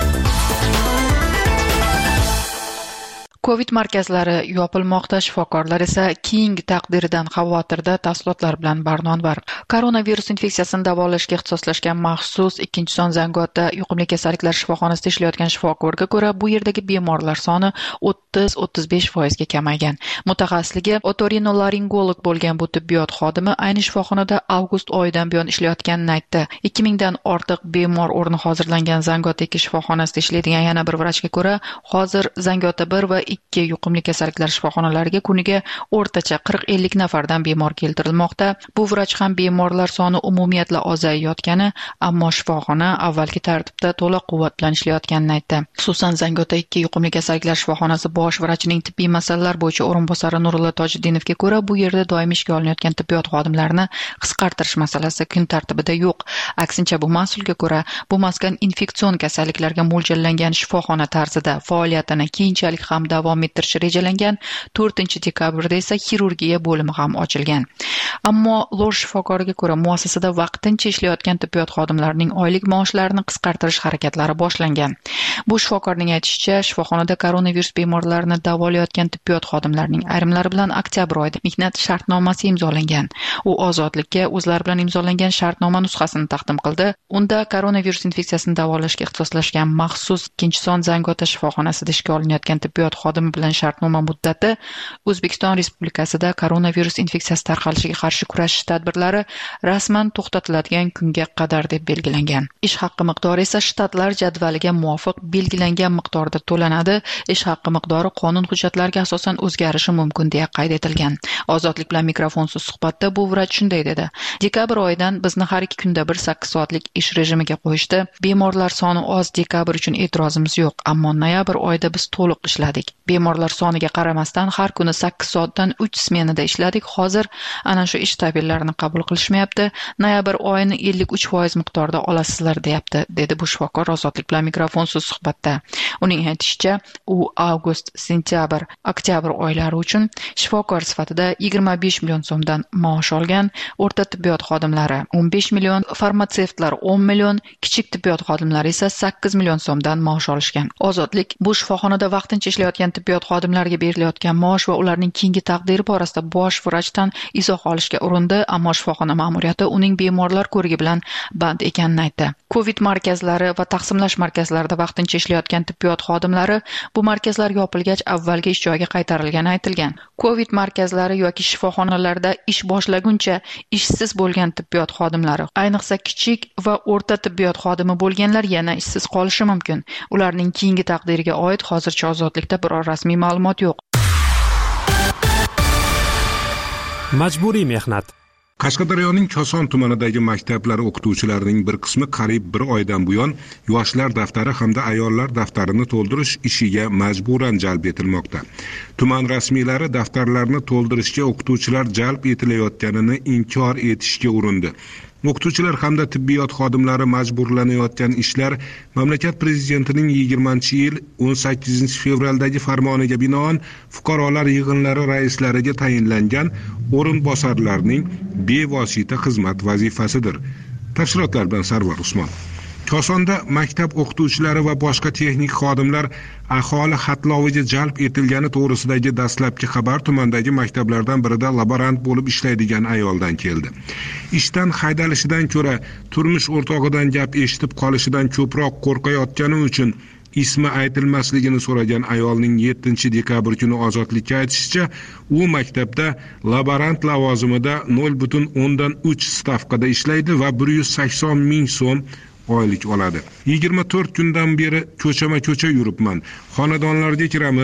Covid markazlari yopilmoqda, shifokorlar esa keyingi taqdiridan xavotirda. Tafsilotlar bilan Barnonvar. Koronavirus infeksiyasini davolashga ixtisoslashgan maxsus ikkinchi son Zangiota yuqumli kasalliklar shifoxonasida ishlayotgan shifokorga ko'ra, bu yerdagi bemorlar soni o'ttiz o'ttiz besh foizga kamaygan. Mutaxassisligi otorinolaringolog bo'lgan bu tibbiyot xodimi ayni shifoxonada avgust oyidan buyon ishlayotganini aytdi. ikki mingdan ortiq bemor o'rni hozirlangan Zangiota ikki shifoxonasida ishlaydigan yana bir vrachga ko'ra, hozir Zangiota bir va ikki yuqumli kasalliklar shifoxonalariga kuniga o'rtacha qirq ellik nafardan bemor keltirilmoqda. Bu vrach ham bemorlar soni umumiyatla ozayayotgani, ammo shifoxona avvalgi tartibda to'liq quvvat bilan ishlayotganini aytdi. Xususan Zangiota ikki yuqumli kasalliklar shifoxonasi bosh vrachining tibbiy masalalar bo'yicha o'rinbosari Nurullo Tojiddinovga ko'ra, bu yerda doimiy ishga olinayotgan tibbiyot xodimlarini qisqartirish masalasi kun tartibida yo'q. Aksincha, bu mas'ulga ko'ra, bu maskan infeksion kasalliklarga mo'ljallangan shifoxona tarzida faoliyatini keyinchalik ham davom ettirish rejalangan. to'rtinchi dekabrda esa xirurgiya bo'limi ham ochilgan. Ammo lor shifokoriga ko'ra, muassasada vaqtincha ishlayotgan tibbiyot xodimlarining oylik maoshlarini qisqartirish harakatlari boshlangan. Bu shifokorning aytishicha, shifoxonada koronavirus bemorlarini davolayotgan tibbiyot xodimlarining ayrimlari bilan oktyabr oyida mehnat shartnomasi imzolangan. U ozodlikka o'zlari bilan imzolangan shartnoma nusxasini taqdim qildi. Unda koronavirus infeksiyasini davolashga ixtisoslashgan maxsus ikkinchi son Zangiota shifoxonasida ishga olinayotgan tibbiyot xodimi bilan shartnoma muddati O'zbekiston Respublikasida koronavirus infeksiyasi tarqalishiga qarshi kurashish tadbirlari rasman to'xtatiladigan kunga qadar deb belgilangan. Ish haqqi miqdori esa shtatlar jadvaliga muvofiq belgilangan miqdorda to'lanadi. Ish haqqi miqdori qonun hujjatlariga asosan o'zgarishi mumkin deya qayd etilgan. Ozodlik bilan mikrofonsiz suhbatda bu vrach shunday dedi. Dekabr oyidan bizni har ikki kunda bir sakkiz soatlik ish rejimiga qo'yishdi. Bemorlar soni oz, dekabr uchun e'tirozimiz yo'q, ammo noyabr oyida biz to'liq ishladik. Bemorlar soniga qaramasdan har kuni sakkiz soatdan uch smenada ishladik. Hozir ana shu ish tabirlarini qabul qilishmayapti. Noyabr oyini ellik uch foiz miqdorda olasizlar deyapti, dedi bu shifokor Ozodlik bilan mikrofonsiz suhbatda. Uning aytishicha, u avgust, sentyabr, oktyabr oylari uchun shifokor sifatida yigirma besh million so'mdan maosh olgan. O'rta tibbiyot xodimlari o'n besh million, farmatsevtlar o'n million, kichik tibbiyot xodimlari esa sakkiz million so'mdan maosh olishgan. Ozodlik bu shifoxonada vaqtincha ishlayotgan tibbiyot xodimlariga berilayotgan maosh va ularning keyingi taqdiri borasida bosh vrachdan izoh olishga urindi, ammo shifoxona ma'muriyati uning bemorlar ko'rigi bilan band ekanini aytdi. Covid markazlari va taqsimlash markazlarida vaqtincha ishlayotgan tibbiyot xodimlari bu markazlar yopilgach avvalgi ish joyiga qaytarilgani aytilgan. Covid markazlari yoki shifoxonalarda ish boshlaguncha ishsiz bo'lgan tibbiyot xodimlari, ayniqsa kichik va o'rta tibbiyot xodimi bo'lganlar yana ishsiz qolishi mumkin. Ularning keyingi taqdiriga oid hozircha Ozodlikda biror rasmiy ma'lumot yo'q. Majburiy mehnat. Qashqadaryoning Koson tumanidagi maktablar o'qituvchilarining bir qismi qariyb bir oydan buyon yoshlar daftari hamda ayollar daftarini to'ldirish ishiga majburan jalb etilmoqda. Tuman rasmiylari daftarlarni to'ldirishga o'qituvchilar jalb etilayotganini inkor etishga urindi. O'qituvchilar hamda tibbiyot xodimlari majburlanayotgan ishlar mamlakat prezidentining yigirmanchi yil o'n sakkizinchi fevraldagi farmoniga binoan fuqarolar yig'inlari raislariga tayinlangan o'rinbosarlarning bevosita xizmat vazifasidir. Tafsilotlar bilan Sarvar Usmon. Kosonda maktab o'qituvchilari va boshqa texnik xodimlar aholi xatloviga jalb etilgani to'g'risidagi dastlabki xabar tumandagi maktablardan birida laborant bo'lib ishlaydigan ayoldan keldi. Ishdan haydalishidan ko'ra turmush o'rtog'idan gap eshitib qolishidan ko'proq qo'rqayotgani uchun ismi aytilmasligini so'ragan ayolning yettinchi dekabr kuni Ozodlikka aytishicha, u maktabda laborant lavozimida nol butun o'ndan uch stavkada ishlaydi va bir yuz sakson ming so'm oylik oladi. yigirma to'rt kundan beri ko'chama-ko'cha yuribman. Xonadonlarga kiramiz,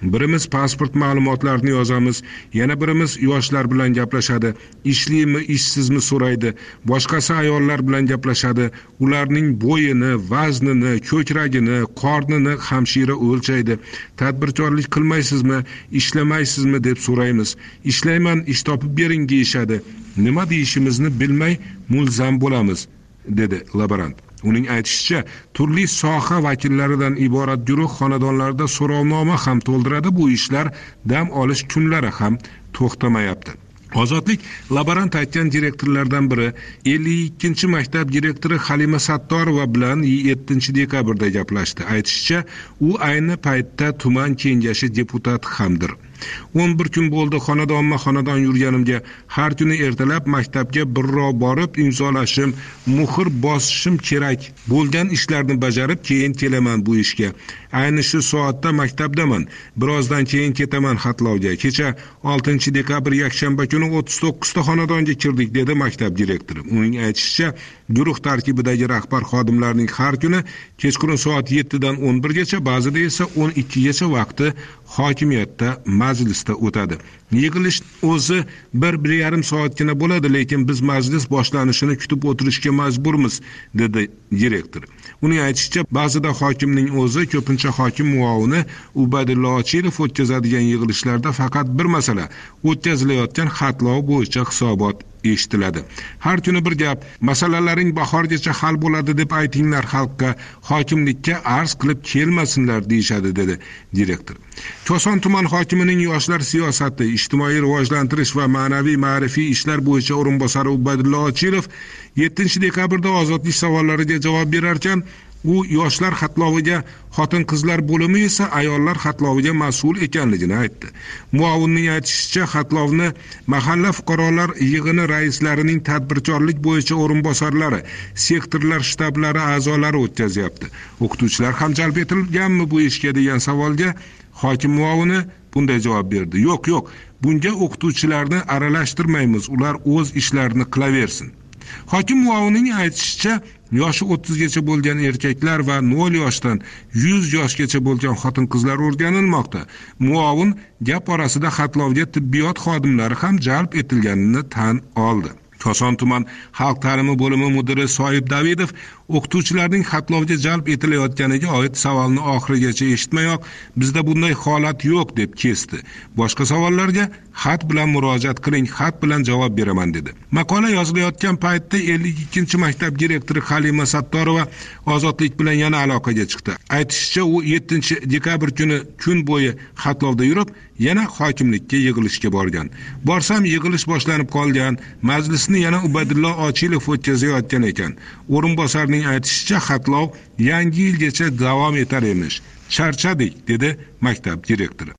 Birimiz pasport ma'lumotlarini yozamiz, yana birimiz yoshlar bilan gaplashadi, ishlimi, ishsizmi so'raydi, boshqasi ayollar bilan gaplashadi, ularning bo'yini, vaznini, ko'kragini, qornini hamshira o'lchaydi. Tadbirkorlik qilmaysizmi, ishlamaysizmi deb so'raymiz. Ishlayman, ish topib bering deyishadi. Nima deyishimizni bilmay mulzam bo'lamiz, dedi laborant. Uning aytishicha, turli soha vakillaridan iborat guruh xonadonlarda so'rovnoma ham to'ldiradi. Bu ishlar dam olish kunlari ham to'xtamayapti. Ozodlik laborant aytgan direktorlardan biri ellik ikkinchi maktab direktori Halima Sattorova bilan yettinchi dekabrda gaplashdi. Aytishicha, u ayni paytda tuman kengashi deputati hamdir. o'n bir kun bo'ldi xonadonma-xonadon yurganimga. Har kuni ertalab maktabga birrov borib imzolashim, muhr bosishim kerak. Bo'lgan ishlarni bajarib keyin kelaman bu ishga. Ayni shu soatda maktabdaman. Birozdan keyin ketaman xatlovga. Kecha oltinchi dekabr yakshanba kuni o'ttiz to'qqizta xonadonga kirdik, dedi maktab direktori. Uning aytishicha, guruh tarkibidagi rahbar xodimlarning har kuni kechqurun soat yettidan o'n birgacha, ba'zida esa o'n ikkigacha vaqti hokimiyatda majlisda o'tadi. Yig'ilish o'zi bir bir yarim soatgina bo'ladi, lekin biz majlis boshlanishini kutib o'tirishga majburmiz, dedi direktor. Uning aytishicha, ba'zida hokimning o'zi, ko'pincha hokim muovini Ubaydullo Ochilov o'tkazadigan yig'ilishlarda faqat bir masala, o'tkazilayotgan xatlov bo'yicha hisobot eshitiladi. Har kuni bir gap, masalalaring bahorgacha hal bo'ladi deb aytinglar xalqqa, hokimlikka arz qilib kelmasinlar deyishadi, dedi direktor. Koson tuman hokimining yoshlar siyosati, ijtimoiy rivojlantirish va ma'naviy ma'rifiy ishlar bo'yicha o'rinbosari Ubaydullo Ochilov yettinchi dekabrda ozodlik savollariga javob berar ekan, u yoshlar xatloviga, xotin-qizlar bo'limi esa ayollar xatloviga mas'ul ekanligini aytdi. Muovinning aytishicha, xatlovni mahalla fuqarolar yig'ini raislarining tadbirkorlik bo'yicha o'rinbosarlari, sektorlar shtablari a'zolari o'tkazyapti. O'qituvchilar ham jalb etilganmi bu ishga degan savolga hokim muovini bunday javob berdi. Yo'q, yo'q, bunga o'qituvchilarni aralashtirmaymiz, ular o'z ishlarini qilaversin. Hokim muovinining aytishicha, yoshi o'ttizgacha bo'lgan erkaklar va nol yoshdan yuz yoshgacha bo'lgan xotin-qizlar o'rganilmoqda. Muovin gap orasida xatlovga tibbiyot xodimlari ham jalb etilganini tan oldi. Koson tuman xalq ta'limi bo'limi mudiri Soyib Davidov o'qituvchilarning xatlovga jalb etilayotganiga oid savolni oxirigacha eshitmayoq, bizda bunday holat yo'q deb kesdi. Boshqa savollarga xat bilan murojaat qiling, xat bilan javob beraman, dedi. Maqola yozilayotgan paytda ellik ikkinchi maktab direktori Halima Sattorova Ozodlik bilan yana aloqaga chiqdi. Aytishicha, u yettinchi dekabr kuni kun bo'yi xatlovda yurib, yana hokimlikka yig'ilishga borgan. Borsam yig'ilish boshlanib qolgan, majlisni yana Ubaydullo Ochilov o'tkazayotgan ekan. O'rinbosarning aytishicha, xatlov yangi yilgacha davom etar emish. Charchadik, dedi maktab direktori.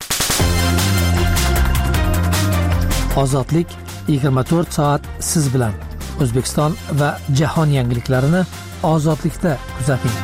Ozodlik yigirma to'rt soat siz bilan. O'zbekiston va jahon yangiliklarini Ozodlikda kuzating.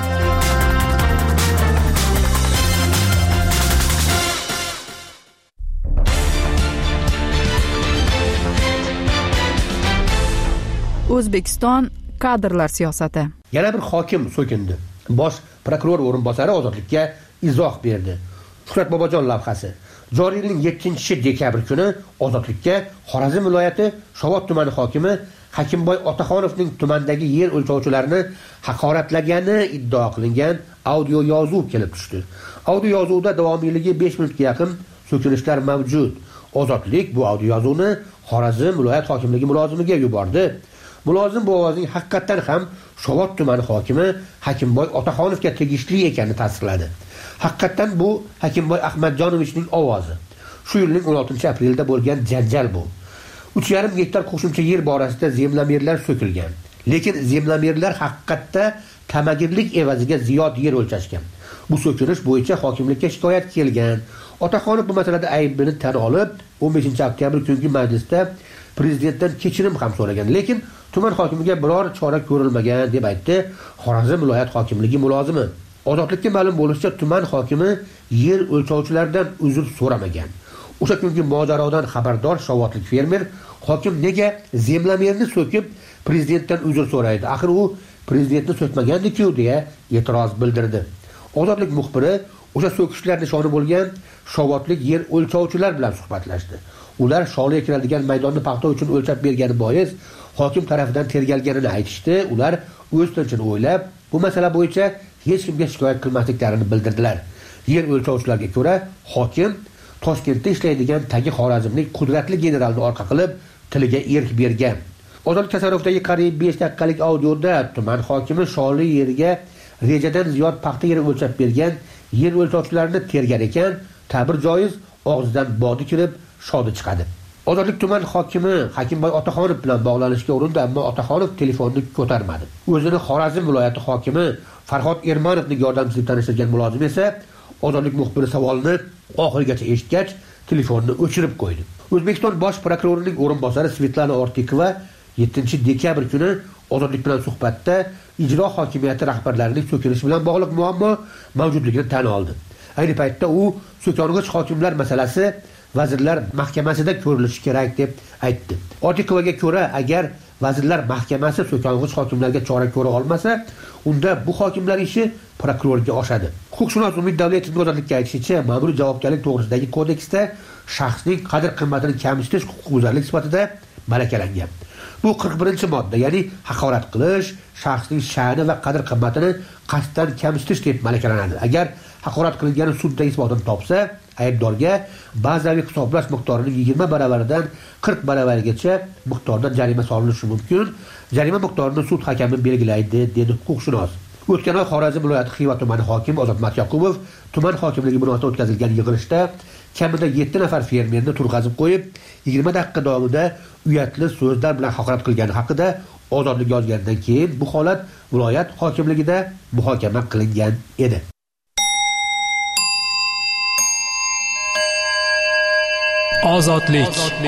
O'zbekiston kadrlar siyosati. Yana bir hokim so'kindi. Bosh prokuror o'rinbosari Ozodlikka izoh berdi. Shuhrat Bobojon lavhasi. Joriy yilning yettinchi dekabr kuni Ozodlikka Xorazm viloyati Shovot tumani hokimi Hakimboy Otaxonovning tumandagi yer o'lchovchilarini haqoratlagani iddao qilingan audio yozuv kelib tushdi. Audio yozuvda davomiyligi besh minutga yaqin so'kinishlar mavjud. Ozodlik bu audio yozuvni Xorazm viloyat hokimligi mulozimiga yubordi. Mulozim bu ovozning haqiqatan ham Shovot tumani hokimi Hakimboy Otaxonovga tegishli ekanini tasdiqladi. Haqiqatan bu Hakimboy Ahmadjonovichning ovozi. Shu yilning o'n oltinchi aprelda bo'lgan janjal bu. uch yarim gektar qo'shimcha yer borasida zemlamerlar so'kilgan. Lekin zemlamerlar haqiqatda tamagirlik evaziga ziyod yer o'lchashgan. Bu so'kinish bo'yicha hokimlikka shikoyat kelgan. Otaxonov bu masalada aybini tan olib, o'n beshinchi oktyabr kungi majlisda prezidentdan kechirim ham so'ragan. Lekin tuman hokimiga biror chora ko'rilmagan deb aytdi Xorazm viloyat hokimligi mulozimi. Ozodlikka ma'lum bo'lishicha, tuman hokimi yer o'lchovchilardan uzr so'ramagan. O'sha kungi mojarodan xabardor shovotlik fermer hokim nega zemlamerni so'kib prezidentdan uzr so'raydi? Axir u prezidentni so'kmagandi-ku deya e'tiroz bildirdi. Ozodlik muxbiri O'sha so'kishlar nishoni bo'lgan Shovotlik yer o'lchovchilar bilan suhbatlashdi. Ular Sholiga kiradigan maydonni paxta uchun o'lchab bergani bois hokim tomonidan tergalganini aytishdi. Ular o'z tinchini o'ylab, bu masala bo'yicha hech kimga shikoyat qilmasliklarini bildirdilar. Yer o'lchovchilarga ko'ra, hokim Toshkentda ishlaydigan tagi xorazmlik qudratli generalni orqa qilib, tiliga erk bergan. Ozod tasarrufdagi qariyb besh daqiqalik audioda tuman hokimi Sholi yeriga rejadan ziyod paxta yeri o'lchab bergan yer o'lchovchilarini tergar ekan, ta'bir joiz, og'zidan bodi kirib, shodi chiqadi. Ozodlik tuman hokimi Hakimboy Otaxonov bilan bog'lanishga urindi, ammo Otaxonov telefonni ko'tarmadi. O'zini Xorazm viloyati hokimi Farhod Ermanovning yordamchisi tanishtirgan mulozim esa Ozodlik muxbiri savolini oxirigacha eshitgach, telefonni o'chirib qo'ydi. O'zbekiston bosh prokurorining o'rinbosari Svetlana Ortikova yettinchi dekabr kuni Ozodlik bilan suhbatda ijro hokimiyati rahbarlarining so'kilishi bilan bog'liq muammo mavjudligini tan oldi. Ayni paytda u so'kong'ich hokimlar masalasi Vazirlar Mahkamasida ko'rilishi kerak deb aytdi. Ortikovaga ko'ra, agar Vazirlar Mahkamasi so'kong'ich hokimlarga chora ko'ra olmasa, unda bu hokimlar ishi prokurorga oshadi. Huquqshunos Umid Davletovning Ozodlikka aytishicha, ma'muriy javobgarlik to'g'risidagi kodeksda shaxsning qadr-qimmatini kamsitish huquqbuzarlik sifatida malakalangan. Bu qirq birinchi modda, ya'ni haqorat qilish, shaxsning sha'ni va qadr-qimmatini qasddan kamsitish deb malakalanadi. Agar haqorat qilingani sudda isbotini topsa, aybdorga bazaviy hisoblash miqdorining yigirma baravaridan qirq baravarigacha miqdorda jarima solinishi mumkin. Jarima miqdorini sud hakami belgilaydi, dedi huquqshunos. O'tgan oy Xorazm viloyati Xiva tumani hokimi Ozod Matyaqubov tuman hokimligi binoida o'tkazilgan yig'ilishda kamida yetti nafar fermerni turg'azib qo'yib, yigirma daqiqa davomida uyatli so'zlar bilan haqorat qilgani haqida Ozodlik yozgandan keyin bu holat viloyat hokimligida muhokama qilingan edi. Ozodlik.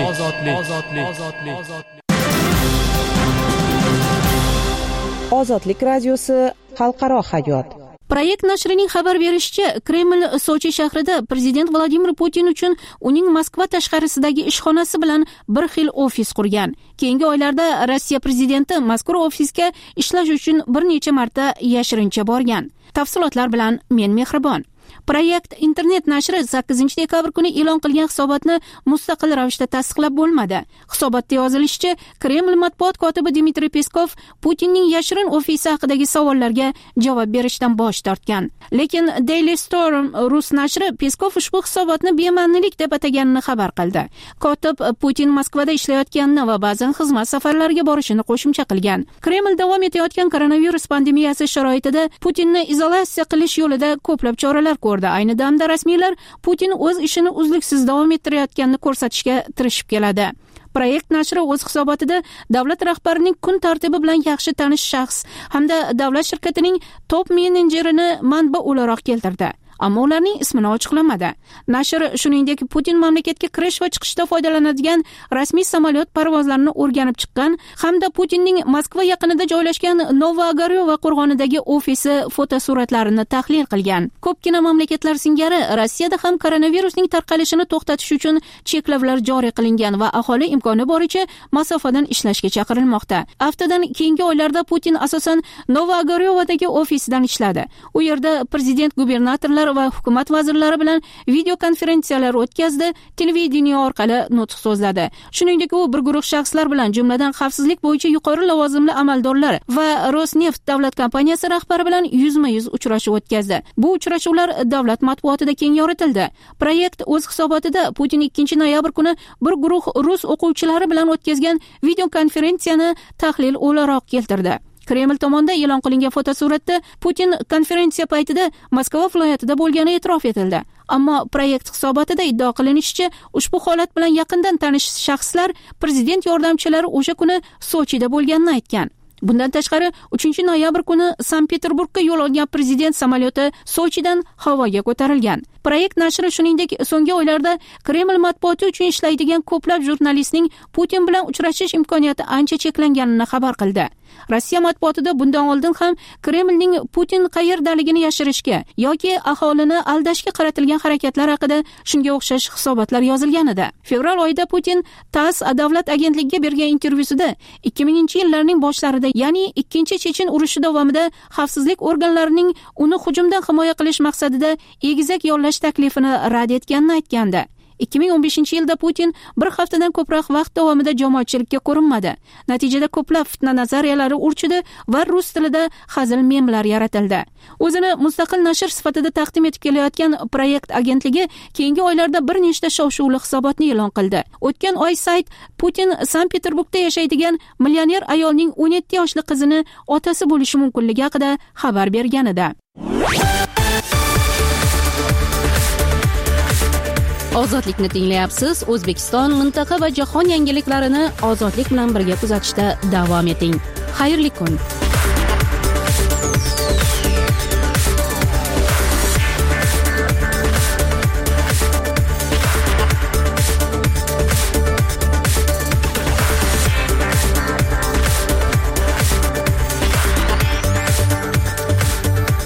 Ozodlik radiosi xalqaro hayot. Proyekt nashrining xabar berishicha, Kreml Sochi shahrida prezident Vladimir Putin uchun uning Moskva tashqarisidagi ishxonasi bilan bir xil ofis qurgan. Keyingi oylarda Rossiya prezidenti mazkur ofisga ishlash uchun bir necha marta yashirincha borgan. Tafsilotlar bilan men Mehribon. Proyekt internet nashri sakkizinchi dekabr kuni e'lon qilgan hisobotni mustaqil ravishda tasdiqlab bo'lmadi. Hisobotda yozilishicha, Kreml matbuot kotibi Dmitriy Peskov Putinning yashirin ofisi haqidagi savollarga javob berishdan bosh tortgan. Lekin Daily Storm rus nashri Peskov ushbu hisobotni bema'nilik deb ataganini xabar qildi. Kotib Putin Moskvada ishlayotganini va ba'zan xizmat safarlariga borishini qo'shimcha qilgan. Kreml davom etayotgan koronavirus pandemiyasi sharoitida Putinni izolyatsiya qilish yo'lida ko'plab choralar ko'rdi. Ayni damda rasmiylar Putin o'z ishini uzluksiz davom ettirayotganini ko'rsatishga tirishib keladi. Proyekt nashri o'z hisobotida davlat rahbarining kun tartibi bilan yaxshi tanish shaxs hamda davlat shirkatining top menejerini manba o'laroq keltirdi. Ammo ularning ismini ochiqlamadi. Nashr shuningdek Putin mamlakatga kirish va chiqishda foydalanadigan rasmiy samolyot parvozlarini o'rganib chiqqan hamda Putinning Moskva yaqinida joylashgan Novoagaryova qo'rg'onidagi ofisi fotosuratlarini tahlil qilgan. Ko'pgina mamlakatlar singari Rossiyada ham koronavirusning tarqalishini to'xtatish uchun cheklovlar joriy qilingan va aholi imkoni boricha masofadan ishlashga chaqirilmoqda. Haftadan keyingi oylarda Putin asosan Novoagaryovadagi ofisidan ishladi. U yerda prezident, gubernatorlar va hukumat vazirlari bilan video konferensiyalar o'tkazdi, televideniye orqali nutq so'zladi. Shuningdek, u bir guruh shaxslar bilan, jumladan xavfsizlik bo'yicha yuqori lavozimli amaldorlar va Rosneft davlat kompaniyasi rahbari bilan yuzma-yuz uchrashuv o'tkazdi. Bu uchrashuvlar davlat matbuotida keng yoritildi. Proyekt o'z hisobotida Putin ikkinchi noyabr kuni bir guruh rus o'quvchilari bilan o'tkazgan video konferensiyani tahlil o'laroq keltirdi. Kreml tomonidan e'lon qilingan fotosuratda Putin konferensiya paytida Moskva viloyatida bo'lgani e'tirof etildi. Ammo proyekt hisobotida iddao qilinishicha, ushbu holat bilan yaqindan tanish shaxslar prezident yordamchilari o'sha kuni Sochida bo'lganini aytgan. Bundan tashqari, uchinchi noyabr kuni Sankt-Peterburgga yo'l olgan prezident samolyoti Sochidan havoga ko'tarilgan. Proyekt nashri shuningdek so'nggi oylarda Kreml matbuoti uchun ishlaydigan ko'plab jurnalistning Putin bilan uchrashish imkoniyati ancha cheklanganini xabar qildi. Rossiya matbuotida bundan oldin ham Kremlning Putin qayerdaligini yashirishga yoki aholini aldashga qaratilgan harakatlar haqida shunga o'xshash hisobotlar yozilgan edi. Fevral oyida Putin TASS davlat agentligiga bergan intervyusida ikki minginchi yillarning boshlarida maqsadida, ya'ni ikkinchi chechen urushi davomida xavfsizlik organlarining uni hujumdan himoya qilish maqsadida egizak yollash taklifini rad etganini aytgandi. ikki ming o'n beshinchi yilda Putin bir haftadan ko'proq vaqt davomida jamoatchilikka ko'rinmadi. Natijada ko'plab fitna nazariyalari urchidi va rus tilida hazil memlar yaratildi. O'zini mustaqil nashr sifatida taqdim etib kelayotgan proyekt agentligi keyingi oylarda bir nechta shov-shuvli hisobotni e'lon qildi. O'tgan oy sayt Putin Sankt-Peterburgda yashaydigan millioner ayolning o'n yetti yoshli qizini otasi bo'lishi mumkinligi haqida xabar bergan edi. Ozodlikni tinglayapsiz. O'zbekiston, mintaqa va jahon yangiliklarini ozodlik bilan birga kuzatishda davom eting. Xayrli kun.